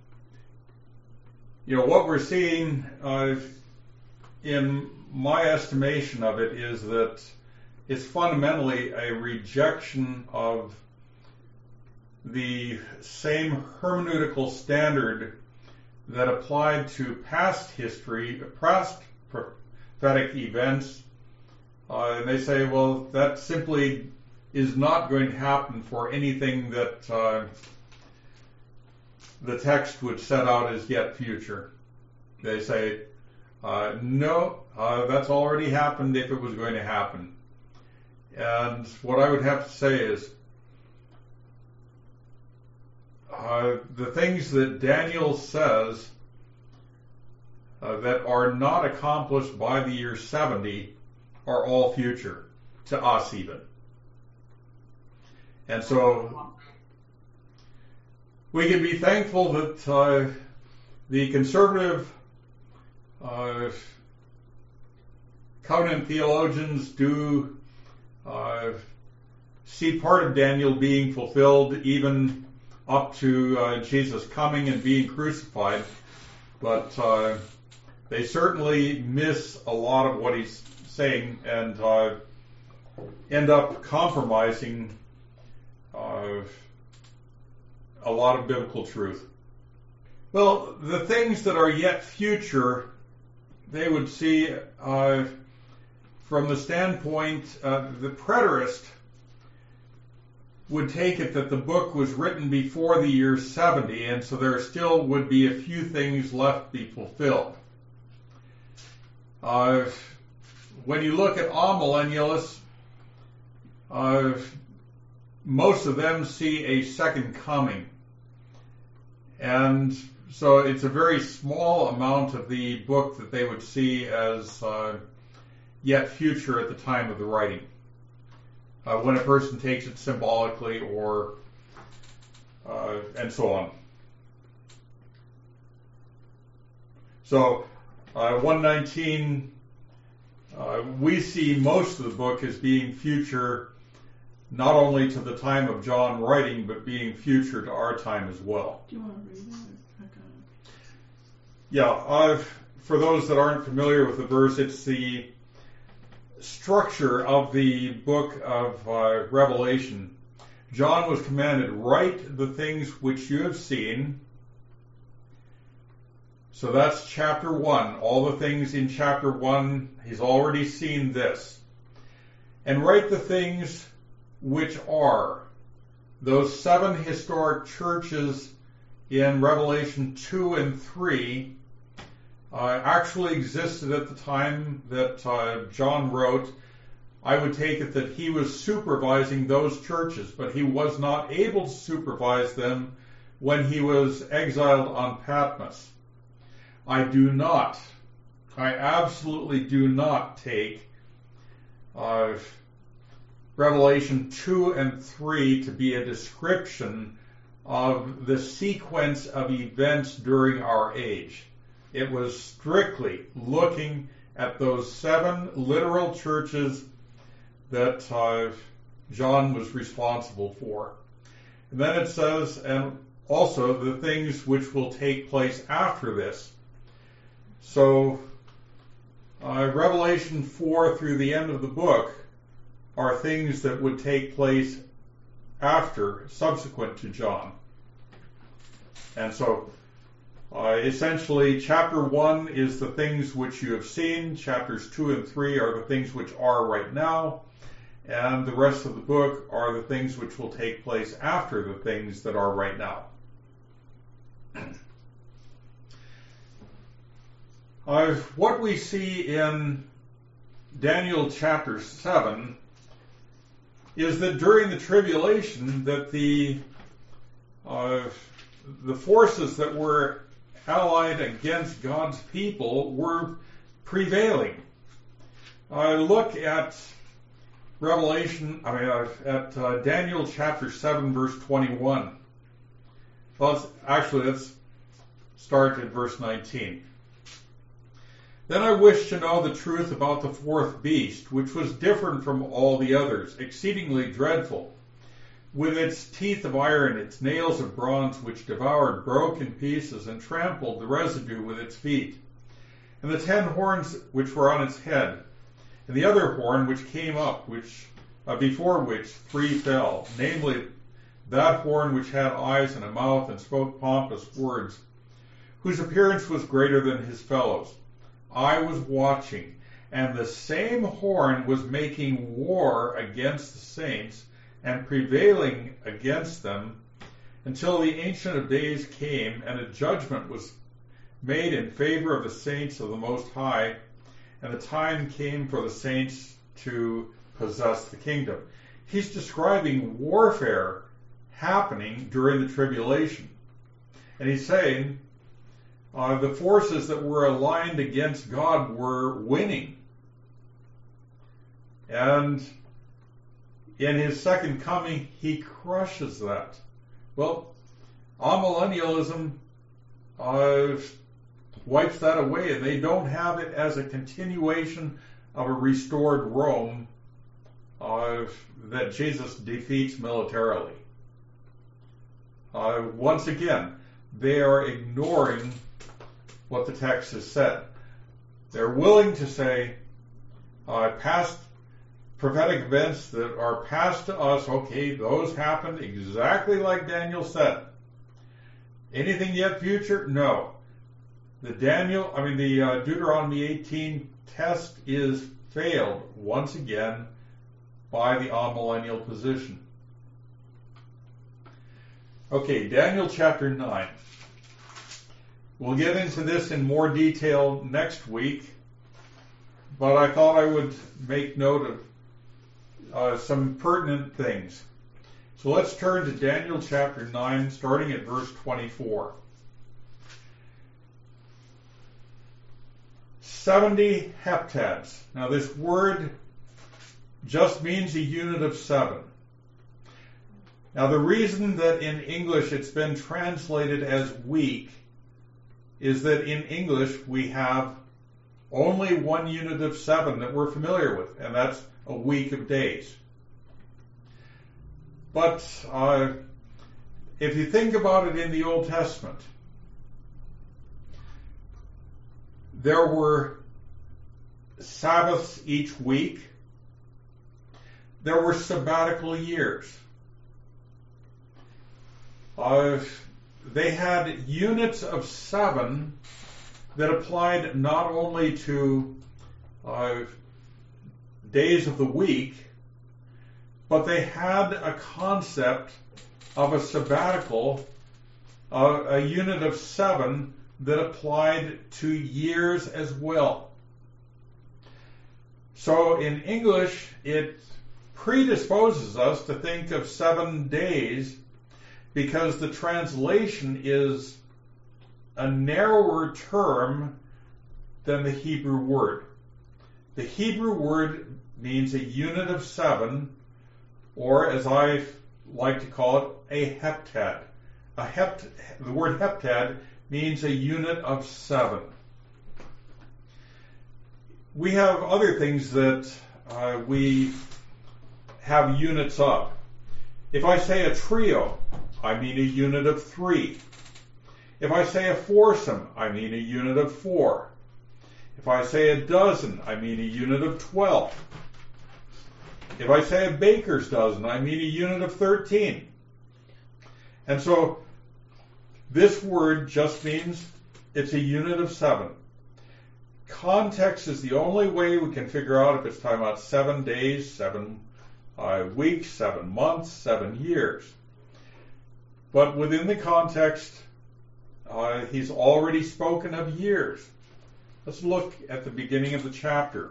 Speaker 1: you know what we're seeing, uh, in my estimation of it, is that it's fundamentally a rejection of the same hermeneutical standard that applied to past history, past prophetic events, Uh, and they say, well, that simply is not going to happen for anything that uh, the text would set out as yet future. They say, uh, no, uh, that's already happened if it was going to happen. And what I would have to say is, uh, the things that Daniel says uh, that are not accomplished by the year seventy are all future, to us even. And so we can be thankful that uh, the conservative uh, covenant theologians do uh, see part of Daniel being fulfilled even up to uh, Jesus coming and being crucified, but uh, they certainly miss a lot of what he's saying and uh, end up compromising uh, a lot of biblical truth. Well, the things that are yet future, they would see uh, from the standpoint, uh, the preterist would take it that the book was written before the year seventy, and so there still would be a few things left to be fulfilled. Uh, when you look at amillennialists, uh, most of them see a second coming. And so it's a very small amount of the book that they would see as uh, yet future at the time of the writing. Uh, when a person takes it symbolically or uh, and so on. So uh, one nineteen, uh, we see most of the book as being future not only to the time of John writing, but being future to our time as well.
Speaker 4: Do you want to read it? I got it.
Speaker 1: Yeah, uh, for those that aren't familiar with the verse, it's the structure of the book of uh, Revelation. John was commanded, write the things which you have seen. So that's chapter one. All the things in chapter one, he's already seen this. And write the things which are. Those seven historic churches in Revelation two and three Uh, actually existed at the time that uh, John wrote. I would take it that he was supervising those churches, but he was not able to supervise them when he was exiled on Patmos. I do not, I absolutely do not take uh, Revelation two and three to be a description of the sequence of events during our age. It was strictly looking at those seven literal churches that uh, John was responsible for. And then it says, and also the things which will take place after this. So uh, Revelation four through the end of the book are things that would take place after, subsequent to John. And so Uh, essentially, chapter one is the things which you have seen. Chapters two and three are the things which are right now. And the rest of the book are the things which will take place after the things that are right now. Uh, what we see in Daniel chapter seven is that during the tribulation that the uh, the forces that were allied against God's people were prevailing. I look at Revelation, I mean, uh, at uh, Daniel chapter seven, verse twenty-one. Well, let's, actually, let's start at verse nineteen. Then I wished to know the truth about the fourth beast, which was different from all the others, exceedingly dreadful, with its teeth of iron, its nails of bronze, which devoured, broke in pieces, and trampled the residue with its feet. And the ten horns which were on its head, and the other horn which came up, which uh, before which three fell, namely that horn which had eyes and a mouth and spoke pompous words, whose appearance was greater than his fellows. I was watching, And the same horn was making war against the saints and prevailing against them until the Ancient of Days came and a judgment was made in favor of the saints of the Most High, and the time came for the saints to possess the kingdom. He's describing warfare happening during the tribulation. And he's saying uh, the forces that were aligned against God were winning. And in his second coming, he crushes that. Well, amillennialism uh, wipes that away, and they don't have it as a continuation of a restored Rome uh, that Jesus defeats militarily. Uh, once again, they are ignoring what the text has said. They're willing to say uh, past prophetic events that are passed to us, okay, those happened exactly like Daniel said. Anything yet future? No. The Daniel, I mean the uh, Deuteronomy eighteen test is failed once again by the amillennial position. Okay, Daniel chapter nine. We'll get into this in more detail next week, but I thought I would make note of uh, some pertinent things. So let's turn to Daniel chapter nine, starting at verse twenty-four. seventy heptads. Now this word just means a unit of seven. Now the reason that in English it's been translated as week is that in English we have only one unit of seven that we're familiar with, and that's a week of days. But uh, if you think about it in the Old Testament, there were Sabbaths each week. There were sabbatical years. Uh, they had units of seven that applied not only to uh, days of the week, but they had a concept of a sabbatical, uh, a unit of seven that applied to years as well. So in English, it predisposes us to think of seven days because the translation is a narrower term than the Hebrew word. The Hebrew word means a unit of seven, or as I like to call it, a heptad. A hept, the word heptad means a unit of seven. We have other things that uh, we have units of. If I say a trio, I mean a unit of three. If I say a foursome, I mean a unit of four. If I say a dozen, I mean a unit of twelve. If I say a baker's dozen, I mean a unit of thirteen. And so this word just means it's a unit of seven. Context is the only way we can figure out if it's talking about seven days, seven uh, weeks, seven months, seven years. But within the context, uh, he's already spoken of years. Let's look at the beginning of the chapter.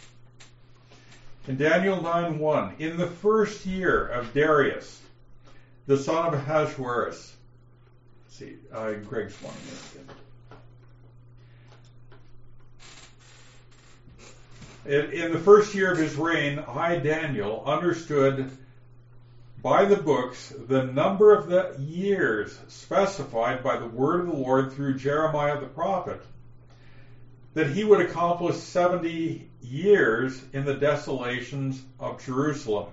Speaker 1: In Daniel nine one, in the first year of Darius, the son of Ahasuerus. Let's see, uh, Greg's wanting it again. In the first year of his reign, I, Daniel, understood by the books the number of the years specified by the word of the Lord through Jeremiah the prophet, that he would accomplish seventy years in the desolations of Jerusalem.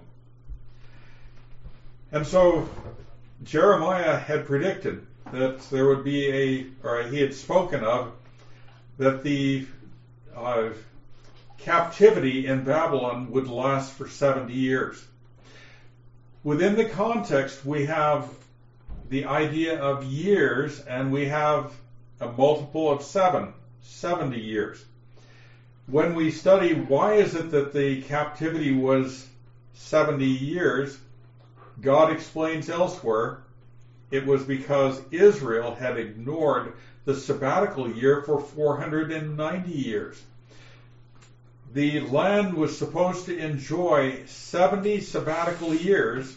Speaker 1: And so Jeremiah had predicted that there would be a, or he had spoken of, that the uh, captivity in Babylon would last for seventy years. Within the context, we have the idea of years, and we have a multiple of seven, seventy years. when we study why is it that the captivity was seventy years, God explains elsewhere it was because Israel had ignored the sabbatical year for four hundred ninety years. The land was supposed to enjoy seventy sabbatical years,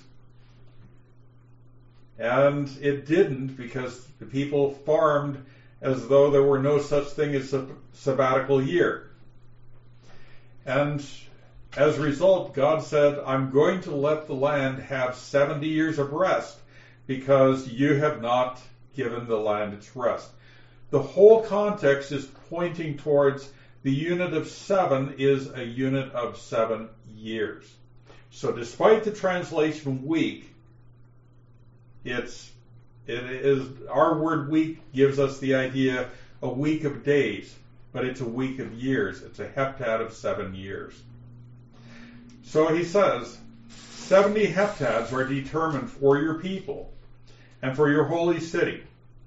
Speaker 1: and it didn't because the people farmed as though there were no such thing as a sabbatical year. And as a result, God said, I'm going to let the land have seventy years of rest because you have not given the land its rest. The whole context is pointing towards the unit of seven is a unit of seven years. So despite the translation week, it's it is our word week gives us the idea a week of days, but it's a week of years. It's a heptad of seven years. So he says, seventy heptads are determined for your people and for your holy city.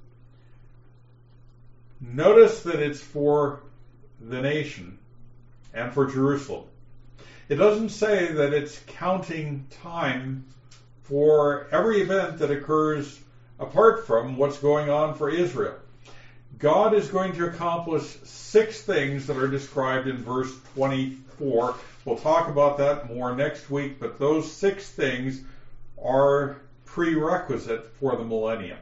Speaker 1: Notice that it's for the nation and for Jerusalem. It doesn't say that it's counting time for every event that occurs apart from what's going on for Israel. God is going to accomplish six things that are described in verse twenty-four. We'll talk about that more next week, but those six things are prerequisite for the millennium.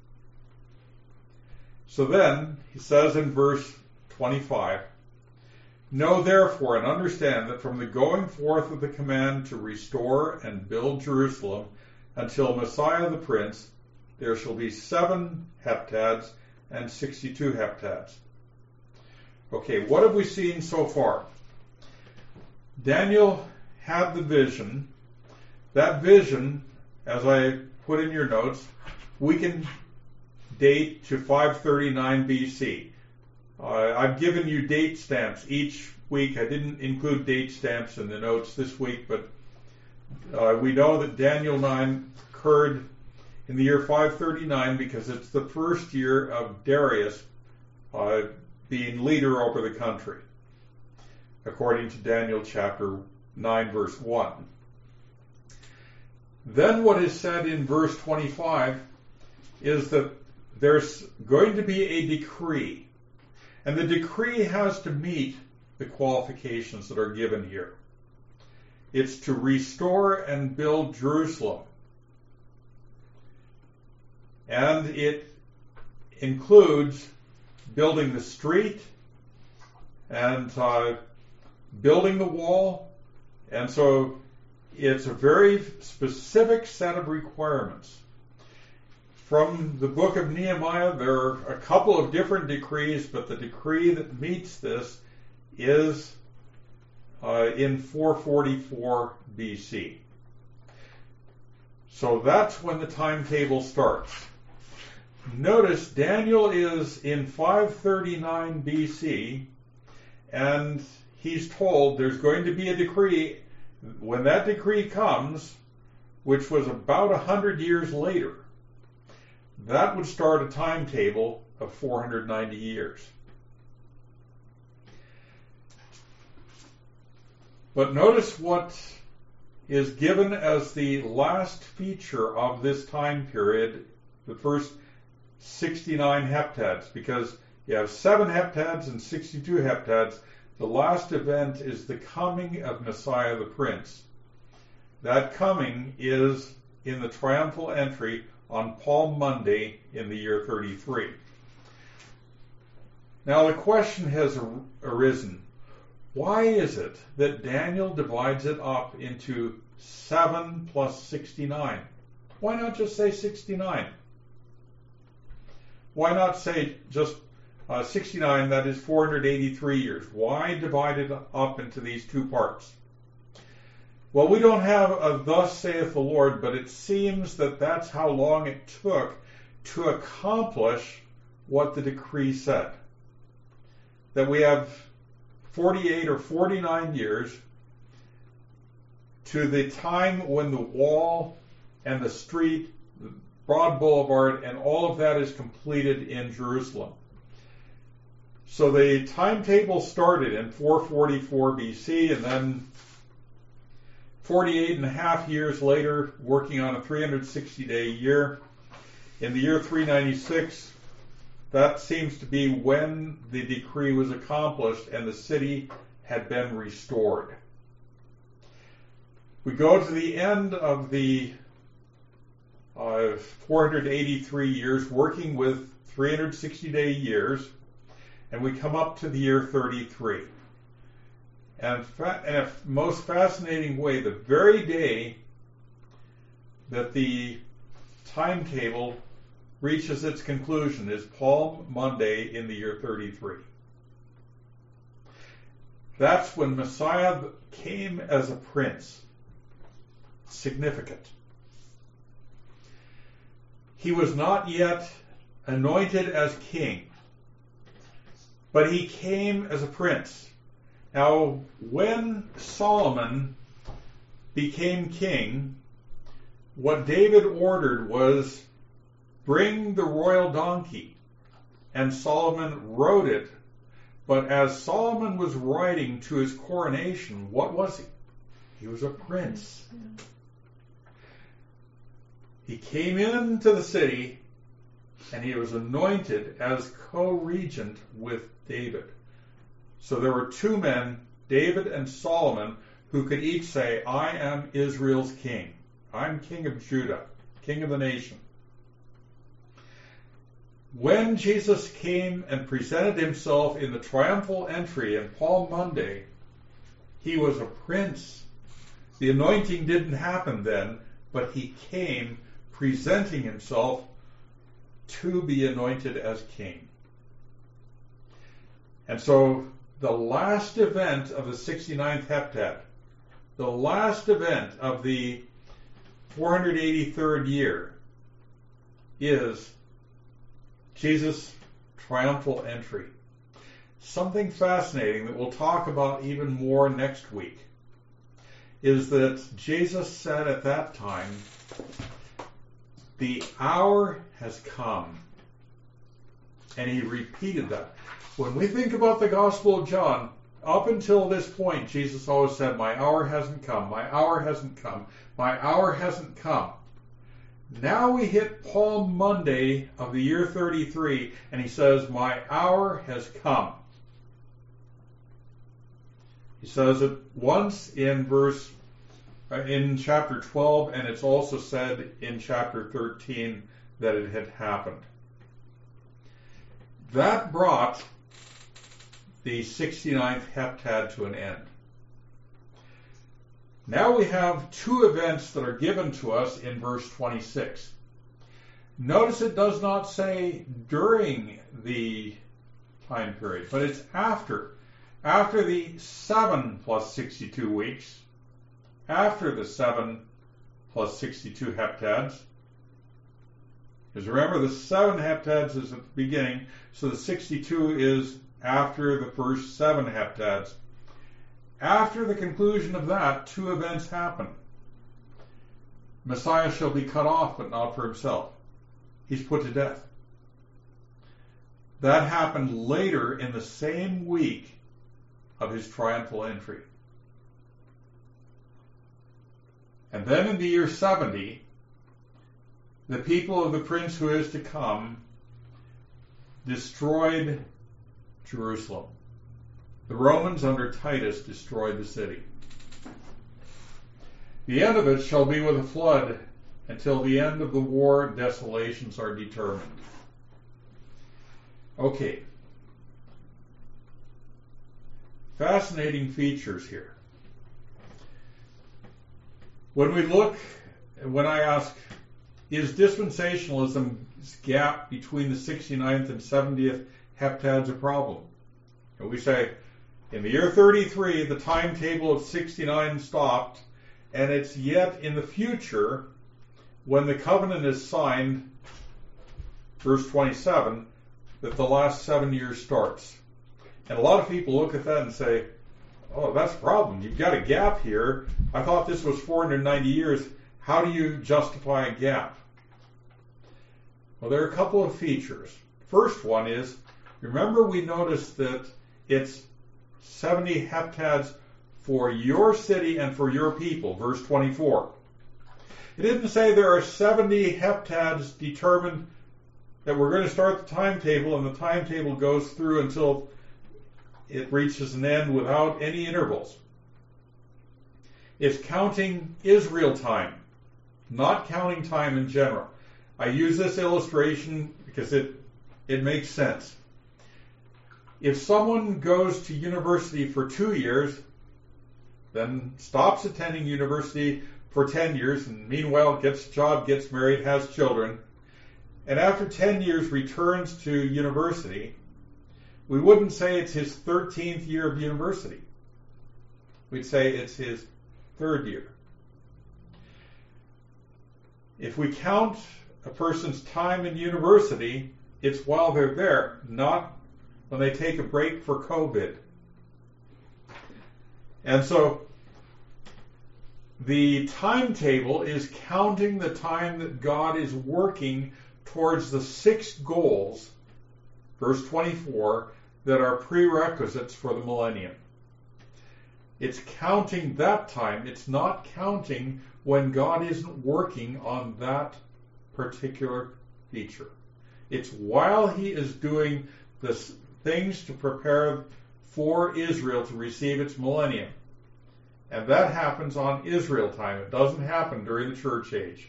Speaker 1: So then, he says in verse twenty-five, know therefore and understand that from the going forth of the command to restore and build Jerusalem until Messiah the Prince, there shall be seven heptads and sixty-two heptads. Okay, what have we seen so far? Daniel had the vision. That vision, as I put in your notes, we can date to five thirty-nine B C. Uh, I've given you date stamps each week. I didn't include date stamps in the notes this week, but uh, we know that Daniel nine occurred in the year five thirty-nine because it's the first year of Darius uh, being leader over the country, according to Daniel chapter nine, verse one. Then what is said in verse twenty-five is that there's going to be a decree, and the decree has to meet the qualifications that are given here. It's to restore and build Jerusalem. And it includes building the street and uh, building the wall. And so it's a very specific set of requirements. From the book of Nehemiah, there are a couple of different decrees, but the decree that meets this is uh, in four forty-four B C. So that's when the timetable starts. Notice Daniel is in five thirty-nine B C, and he's told there's going to be a decree. When that decree comes, which was about one hundred years later, that would start a timetable of four hundred ninety years. But notice what is given as the last feature of this time period, the first sixty-nine heptads, because you have seven heptads and sixty-two heptads. The last event is the coming of Messiah the Prince. That coming is in the triumphal entry on Palm Monday in the year thirty-three. Now the question has arisen, why is it that Daniel divides it up into seven plus sixty-nine? Why not just say sixty-nine? Why not say just uh, sixty-nine, that is four hundred eighty-three years? Why divide it up into these two parts? Well, we don't have a thus saith the Lord, but it seems that that's how long it took to accomplish what the decree said. That we have forty-eight or forty-nine years to the time when the wall and the street, the broad boulevard, and all of that is completed in Jerusalem. So the timetable started in four forty-four B C, and then forty-eight and a half years later, working on a three hundred sixty day year. In the year three ninety-six, that seems to be when the decree was accomplished and the city had been restored. We go to the end of the uh, four hundred eighty-three years, working with three hundred sixty day years, and we come up to the year thirty-three. And fa- in a most fascinating way, the very day that the timetable reaches its conclusion is Palm Monday in the year thirty-three. That's when Messiah came as a prince. Significant. He was not yet anointed as king, but he came as a prince. Now, when Solomon became king, what David ordered was bring the royal donkey, and Solomon rode it. But as Solomon was riding to his coronation, what was he? He was a prince. He came into the city, and he was anointed as co-regent with David. So there were two men, David and Solomon, who could each say, I am Israel's king. I'm king of Judah, king of the nation. When Jesus came and presented himself in the triumphal entry in Palm Monday, he was a prince. The anointing didn't happen then, but he came presenting himself to be anointed as king. And so the last event of the sixty-ninth heptad, the last event of the four hundred eighty-third year, is Jesus' triumphal entry. Something fascinating that we'll talk about even more next week is that Jesus said at that time, the hour has come. And he repeated that. When we think about the Gospel of John, up until this point, Jesus always said, my hour hasn't come, my hour hasn't come, my hour hasn't come. Now we hit Palm Monday of the year thirty-three, and he says, my hour has come. He says it once in verse, uh, in chapter twelve, and it's also said in chapter thirteen that it had happened. That brought the sixty-ninth heptad to an end. Now we have two events that are given to us in verse twenty-six. Notice it does not say during the time period, but it's after. After the seven plus sixty-two weeks, after the seven plus sixty-two heptads. Because remember, the seven heptads is at the beginning, so the sixty-two is after the first seven heptads. After the conclusion of that, two events happen. Messiah shall be cut off, but not for himself. He's put to death. That happened later in the same week of his triumphal entry. And then in the year seventy, the people of the prince who is to come destroyed Jerusalem. The Romans under Titus destroyed the city. The end of it shall be with a flood until the end of the war and desolations are determined. Okay. Fascinating features here. When we look, when I ask, is dispensationalism's gap between the sixty-ninth and seventieth heptads a problem? And we say, in the year thirty-three, the timetable of sixty-nine stopped, and it's yet in the future, when the covenant is signed, verse twenty-seven, that the last seven years starts. And a lot of people look at that and say, oh, that's a problem. You've got a gap here. I thought this was four hundred ninety years. How do you justify a gap? Well, there are a couple of features. First one is, Remember, we noticed that it's seventy heptads for your city and for your people, verse twenty-four. It didn't say there are seventy heptads determined that we're going to start the timetable, and the timetable goes through until it reaches an end without any intervals. It's counting Israel time, not counting time in general. I use this illustration because it, it makes sense. If someone goes to university for two years, then stops attending university for ten years, and meanwhile gets a job, gets married, has children, and after ten years returns to university, we wouldn't say it's his thirteenth year of university. We'd say it's his third year. If we count a person's time in university, it's while they're there, not when they take a break for COVID. And so the timetable is counting the time that God is working towards the six goals, verse twenty-four, that are prerequisites for the millennium. It's counting that time. It's not counting when God isn't working on that particular feature. It's while he is doing the things to prepare for Israel to receive its millennium. And that happens on Israel time. It doesn't happen during the church age.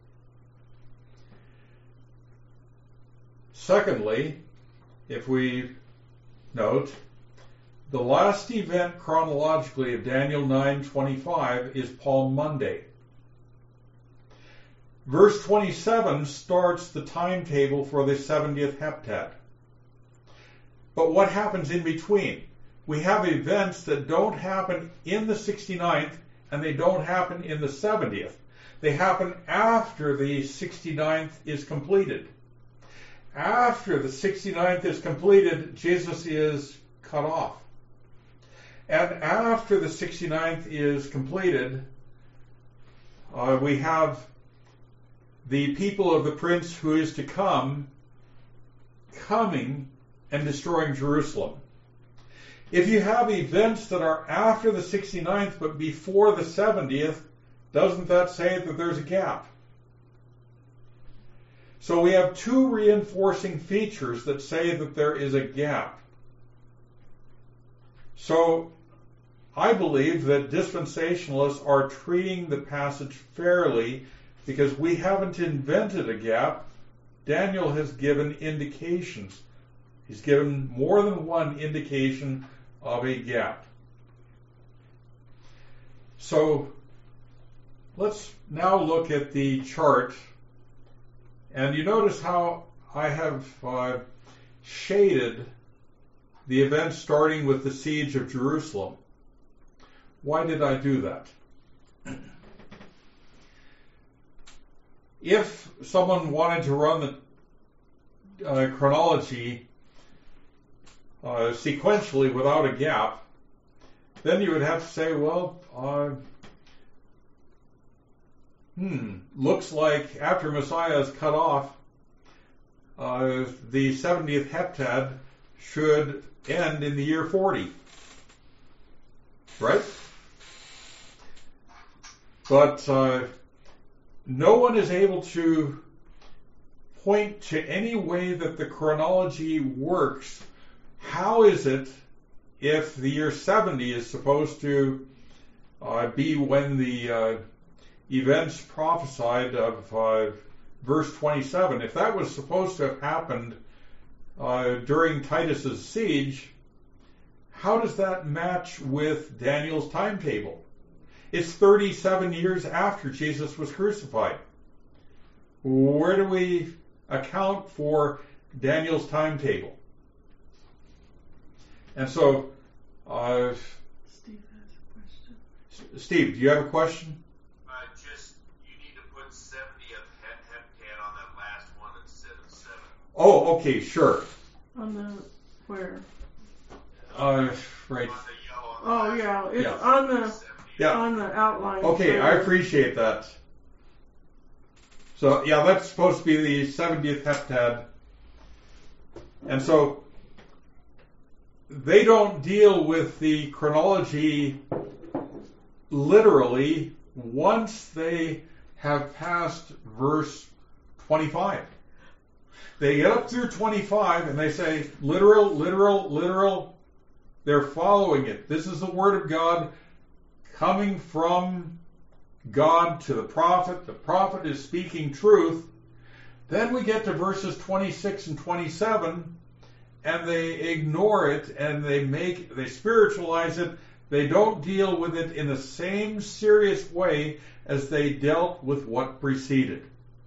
Speaker 1: Secondly, if we note, the last event chronologically of Daniel nine twenty-five is Palm Monday. Verse twenty-seven starts the timetable for the seventieth heptad. But what happens in between? We have events that don't happen in the sixty-ninth and they don't happen in the seventieth. They happen after the sixty-ninth is completed. After the sixty-ninth is completed, Jesus is cut off. And after the sixty-ninth is completed, uh, we have the people of the prince who is to come coming and destroying Jerusalem. If you have events that are after the sixty-ninth but before the seventieth, doesn't that say that there's a gap? So we have two reinforcing features that say that there is a gap. So I believe that dispensationalists are treating the passage fairly because we haven't invented a gap. Daniel has given indications. He's given more than one indication of a gap. So let's now look at the chart. And you notice how I have uh, shaded the events starting with the siege of Jerusalem. Why did I do that? If someone wanted to run the uh, chronology uh, sequentially without a gap, then you would have to say, well, uh, hmm, looks like after Messiah is cut off, uh, the seventieth heptad should end in the year forty. Right? But uh, no one is able to point to any way that the chronology works. How is it if the year seventy is supposed to uh, be when the uh, events prophesied of uh, verse twenty-seven, if that was supposed to have happened uh, during Titus's siege, how does that match with Daniel's timetable? It's thirty-seven years after Jesus was crucified. Where do we account for Daniel's timetable? And so, uh,
Speaker 4: Steve has a question.
Speaker 1: Steve, do you have a question?
Speaker 5: Uh, just, you need to put seventieth heptad on that last one instead of seven.
Speaker 1: Oh, okay, sure.
Speaker 4: On the where?
Speaker 1: Uh, right.
Speaker 5: On the yellow. On the
Speaker 4: Oh
Speaker 5: last
Speaker 4: yeah,
Speaker 5: one.
Speaker 4: it's
Speaker 1: Yeah.
Speaker 4: on the
Speaker 5: seventy.
Speaker 1: Yeah.
Speaker 4: on the outline.
Speaker 1: Okay, I
Speaker 4: there.
Speaker 1: appreciate that. So, yeah, that's supposed to be the seventieth heptad. And so, they don't deal with the chronology literally once they have passed verse twenty-five. They get up through twenty-five and they say literal, literal, literal. They're following it. This is the word of God coming from God to the prophet. The prophet is speaking truth. Then we get to verses twenty-six and twenty-seven, and they ignore it and they make they spiritualize it. They don't deal with it in the same serious way as they dealt with what preceded.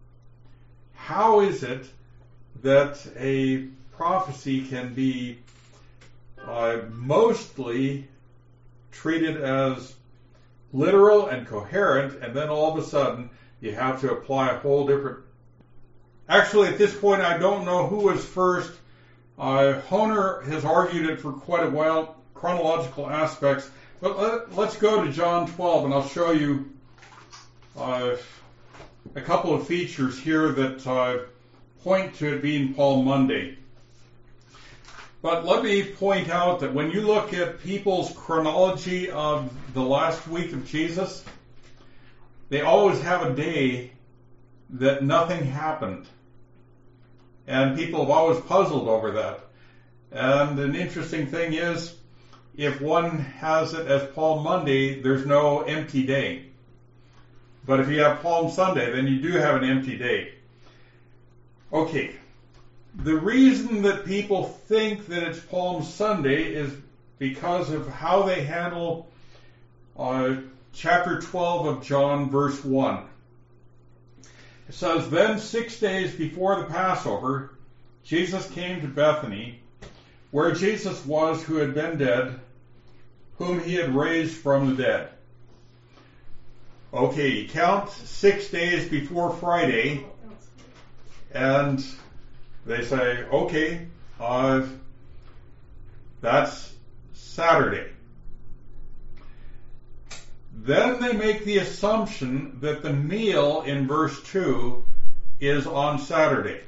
Speaker 1: How is it that a prophecy can be uh, mostly treated as literal and coherent, and then all of a sudden you have to apply a whole different... Actually, at this point, I don't know who was first. Uh, Honer has argued it for quite a while, chronological aspects. But let, let's go to John twelve, and I'll show you uh, a couple of features here that uh, point to it being Palm Monday. But let me point out that when you look at people's chronology of the last week of Jesus, they always have a day that nothing happened. And people have always puzzled over that. And an interesting thing is, if one has it as Palm Monday, there's no empty day. But if you have Palm Sunday, then you do have an empty day. Okay. The reason that people think that it's Palm Sunday is because of how they handle uh, chapter twelve of John, verse one. It says, "Then six days before the Passover, Jesus came to Bethany, where Jesus was who had been dead, whom he had raised from the dead." Okay, count six days before Friday, and they say, okay, uh, that's Saturday. Then they make the assumption that the meal in verse two is on Saturday.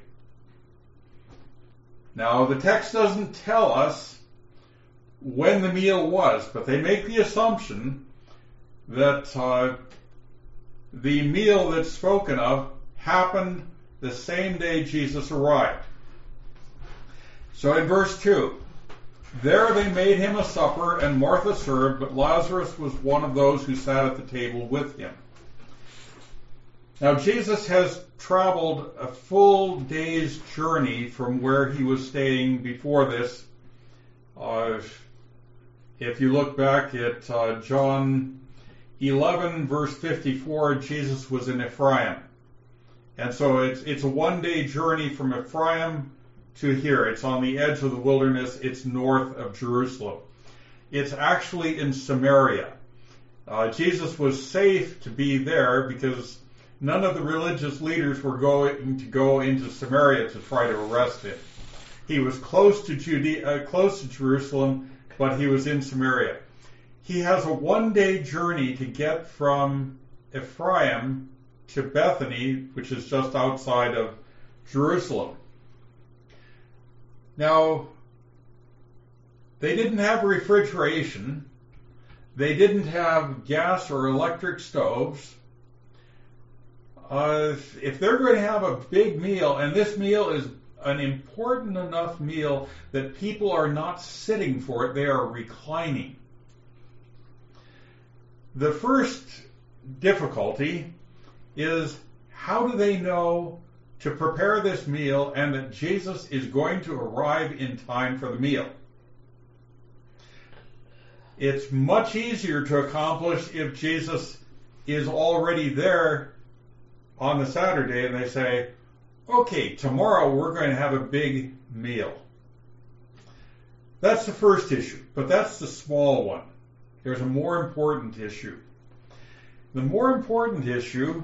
Speaker 1: Now, the text doesn't tell us when the meal was, but they make the assumption that uh, the meal that's spoken of happened the same day Jesus arrived. So in verse two, "There they made him a supper, and Martha served, but Lazarus was one of those who sat at the table with him." Now Jesus has traveled a full day's journey from where he was staying before this. Uh, if you look back at uh, John eleven, verse fifty-four, Jesus was in Ephraim. And so it's, it's a one-day journey from Ephraim to here. It's on the edge of the wilderness. It's north of Jerusalem. It's actually in Samaria. Uh, Jesus was safe to be there because none of the religious leaders were going to go into Samaria to try to arrest him. He was close to Judea, uh, close to Jerusalem, but he was in Samaria. He has a one-day journey to get from Ephraim to Bethany, which is just outside of Jerusalem. Now, they didn't have refrigeration. They didn't have gas or electric stoves. Uh, if they're going to have a big meal, and this meal is an important enough meal that people are not sitting for it, they are reclining. The first difficulty is, how do they know to prepare this meal and that Jesus is going to arrive in time for the meal? It's much easier to accomplish if Jesus is already there on the Saturday and they say, okay, tomorrow we're going to have a big meal. That's the first issue, but that's the small one. There's a more important issue. The more important issue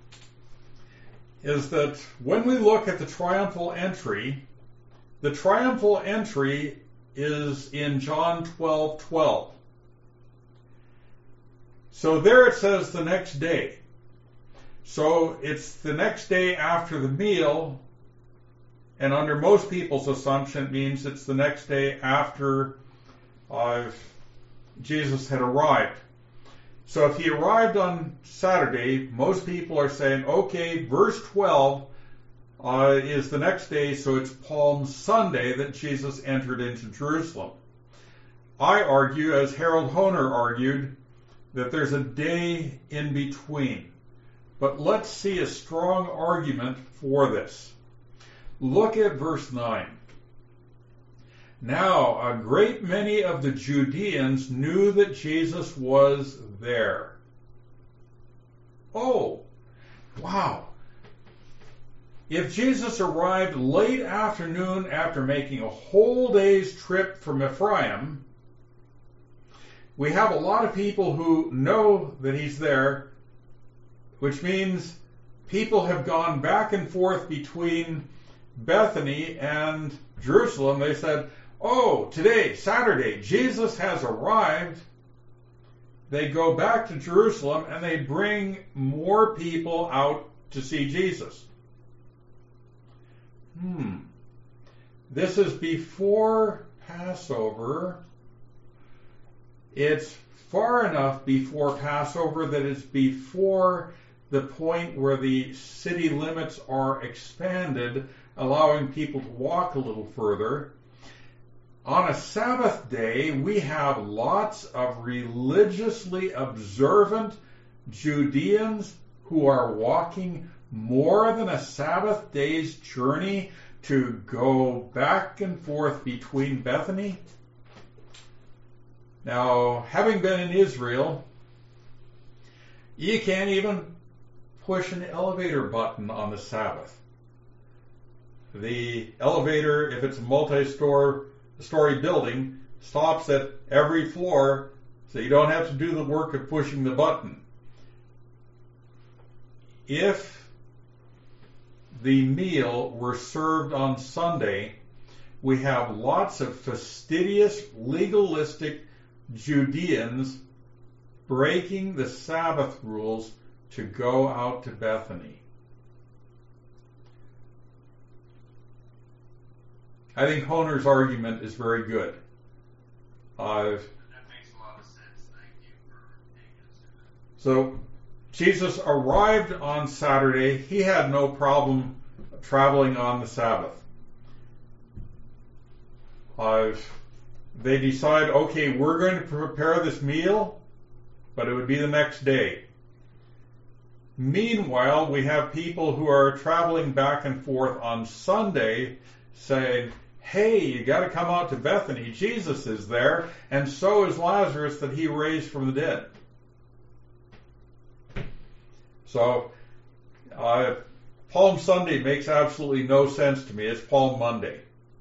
Speaker 1: is that when we look at the triumphal entry, the triumphal entry is in John twelve twelve. So there it says the next day. So it's the next day after the meal, and under most people's assumption it means it's the next day after uh, Jesus had arrived. So if he arrived on Saturday, most people are saying, okay, verse twelve uh, is the next day, so it's Palm Sunday that Jesus entered into Jerusalem. I argue, as Harold Hoehner argued, that there's a day in between. But let's see a strong argument for this. Look at verse nine. Now, a great many of the Judeans knew that Jesus was there. Oh, wow. If Jesus arrived late afternoon after making a whole day's trip from Ephraim, we have a lot of people who know that he's there, which means people have gone back and forth between Bethany and Jerusalem. They said, oh, today, Saturday, Jesus has arrived. They go back to Jerusalem and they bring more people out to see Jesus. Hmm. This is before Passover. It's far enough before Passover that it's before the point where the city limits are expanded, allowing people to walk a little further. On a Sabbath day, we have lots of religiously observant Judeans who are walking more than a Sabbath day's journey to go back and forth between Bethany. Now, having been in Israel, you can't even push an elevator button on the Sabbath. The elevator, if it's a multi-story building, stops at every floor, so you don't have to do the work of pushing the button. If the meal were served on Sunday, we have lots of fastidious, legalistic Judeans breaking the Sabbath rules to go out to Bethany. I think Hoehner's argument is very good. Uh,
Speaker 5: That makes a lot of sense. Thank you for being us.
Speaker 1: so Jesus arrived on Saturday. He had no problem traveling on the Sabbath. Uh, they decide, okay, we're going to prepare this meal, but it would be the next day. Meanwhile, we have people who are traveling back and forth on Sunday saying, hey, you got to come out to Bethany. Jesus is there, and so is Lazarus that he raised from the dead. So, uh, Palm Sunday makes absolutely no sense to me. It's Palm Monday.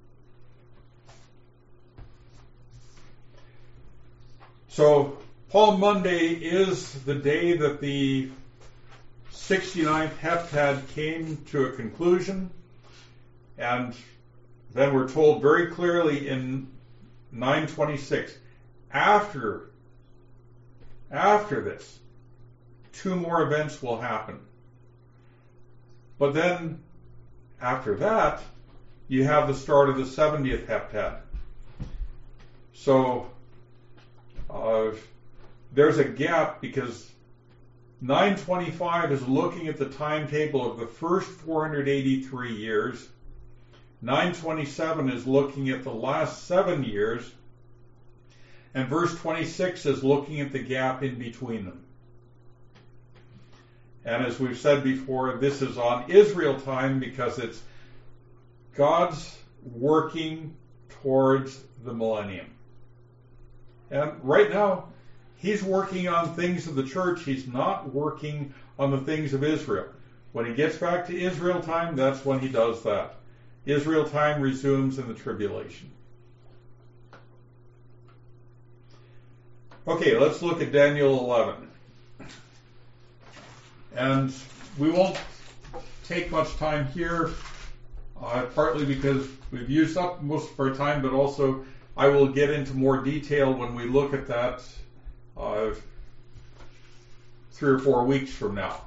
Speaker 1: So, Palm Monday is the day that the sixty-ninth Heptad came to a conclusion, and then we're told very clearly in nine twenty-six, after, after this, two more events will happen. But then, after that, you have the start of the seventieth Heptad. So, uh, there's a gap because nine twenty-five is looking at the timetable of the first four hundred eighty-three years. nine twenty-seven is looking at the last seven years. And verse twenty-six is looking at the gap in between them. And as we've said before, this is on Israel time because it's God's working towards the millennium. And right now, He's working on things of the church. He's not working on the things of Israel. When He gets back to Israel time, that's when He does that. Israel time resumes in the tribulation. Okay, let's look at Daniel eleven. And we won't take much time here, uh, partly because we've used up most of our time, but also I will get into more detail when we look at that uh, three or four weeks from now.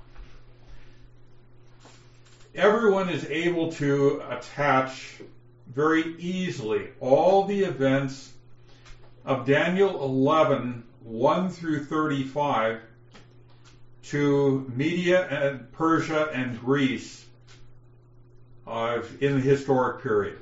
Speaker 1: Everyone is able to attach very easily all the events of Daniel eleven, one through thirty-five, to Media and Persia and Greece uh, in the historic period.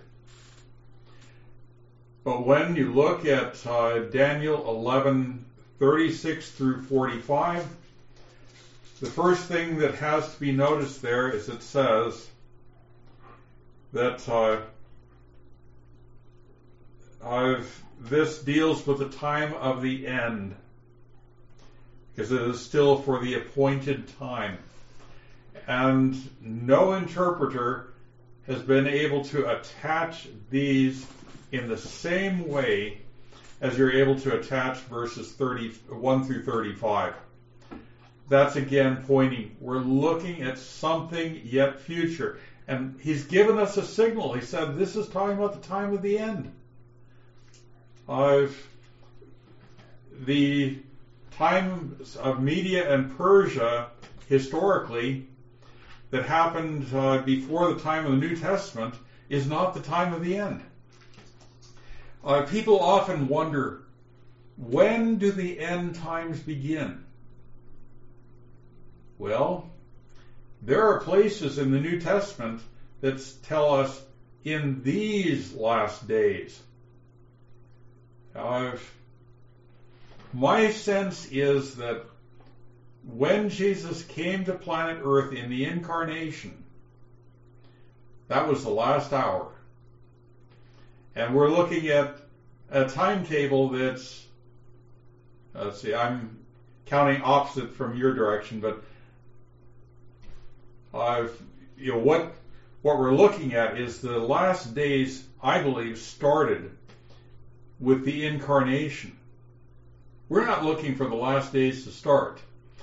Speaker 1: But when you look at uh, Daniel eleven, thirty-six through forty-five, the first thing that has to be noticed there is it says that uh, uh, this deals with the time of the end, because it is still for the appointed time. And no interpreter has been able to attach these in the same way as you're able to attach verses thirty-one through thirty-five. That's again pointing, we're looking at something yet future. And he's given us a signal. He said this is talking about the time of the end. Uh, the times of Media and Persia, historically, that happened uh, before the time of the New Testament, is not the time of the end. Uh, people often wonder, when do the end times begin? Well, there are places in the New Testament that tell us in these last days. Uh, my sense is that when Jesus came to planet Earth in the incarnation, that was the last hour. And we're looking at a timetable that's, let's see, I'm counting opposite from your direction, but uh, you know what what we're looking at is the last days, I believe, started with the incarnation. We're not looking for the last days to start,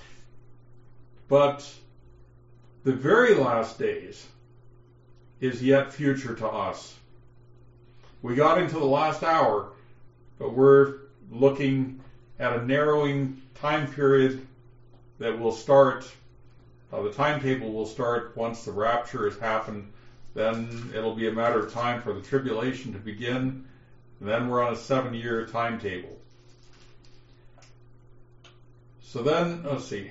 Speaker 1: but the very last days is yet future to us. We got into the last hour, but we're looking at a narrowing time period that will start, uh, the timetable will start once the rapture has happened. Then it'll be a matter of time for the tribulation to begin, and then we're on a seven-year timetable. So then, let's see.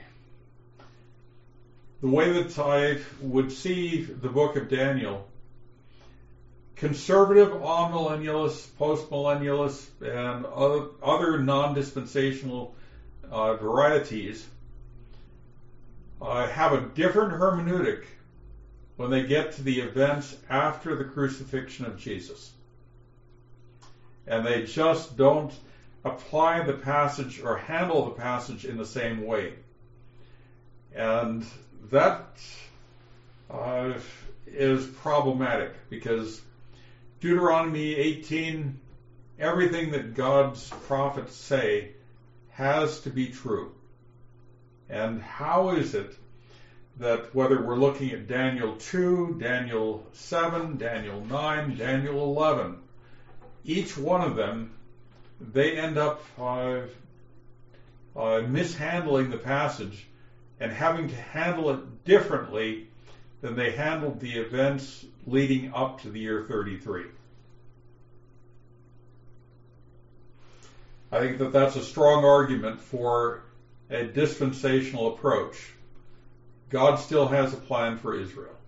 Speaker 1: The way that I would see the book of Daniel, conservative amillennialists, postmillennialists, and other, other non-dispensational uh, varieties uh, have a different hermeneutic when they get to the events after the crucifixion of Jesus. And they just don't apply the passage or handle the passage in the same way. And that uh, is problematic, because Deuteronomy eighteen, everything that God's prophets say has to be true. And how is it that whether we're looking at Daniel two, Daniel seven, Daniel nine, Daniel eleven, each one of them, they end up uh, uh, mishandling the passage and having to handle it differently than they handled the events leading up to the year thirty-three. I think that that's a strong argument for a dispensational approach. God still has a plan for Israel.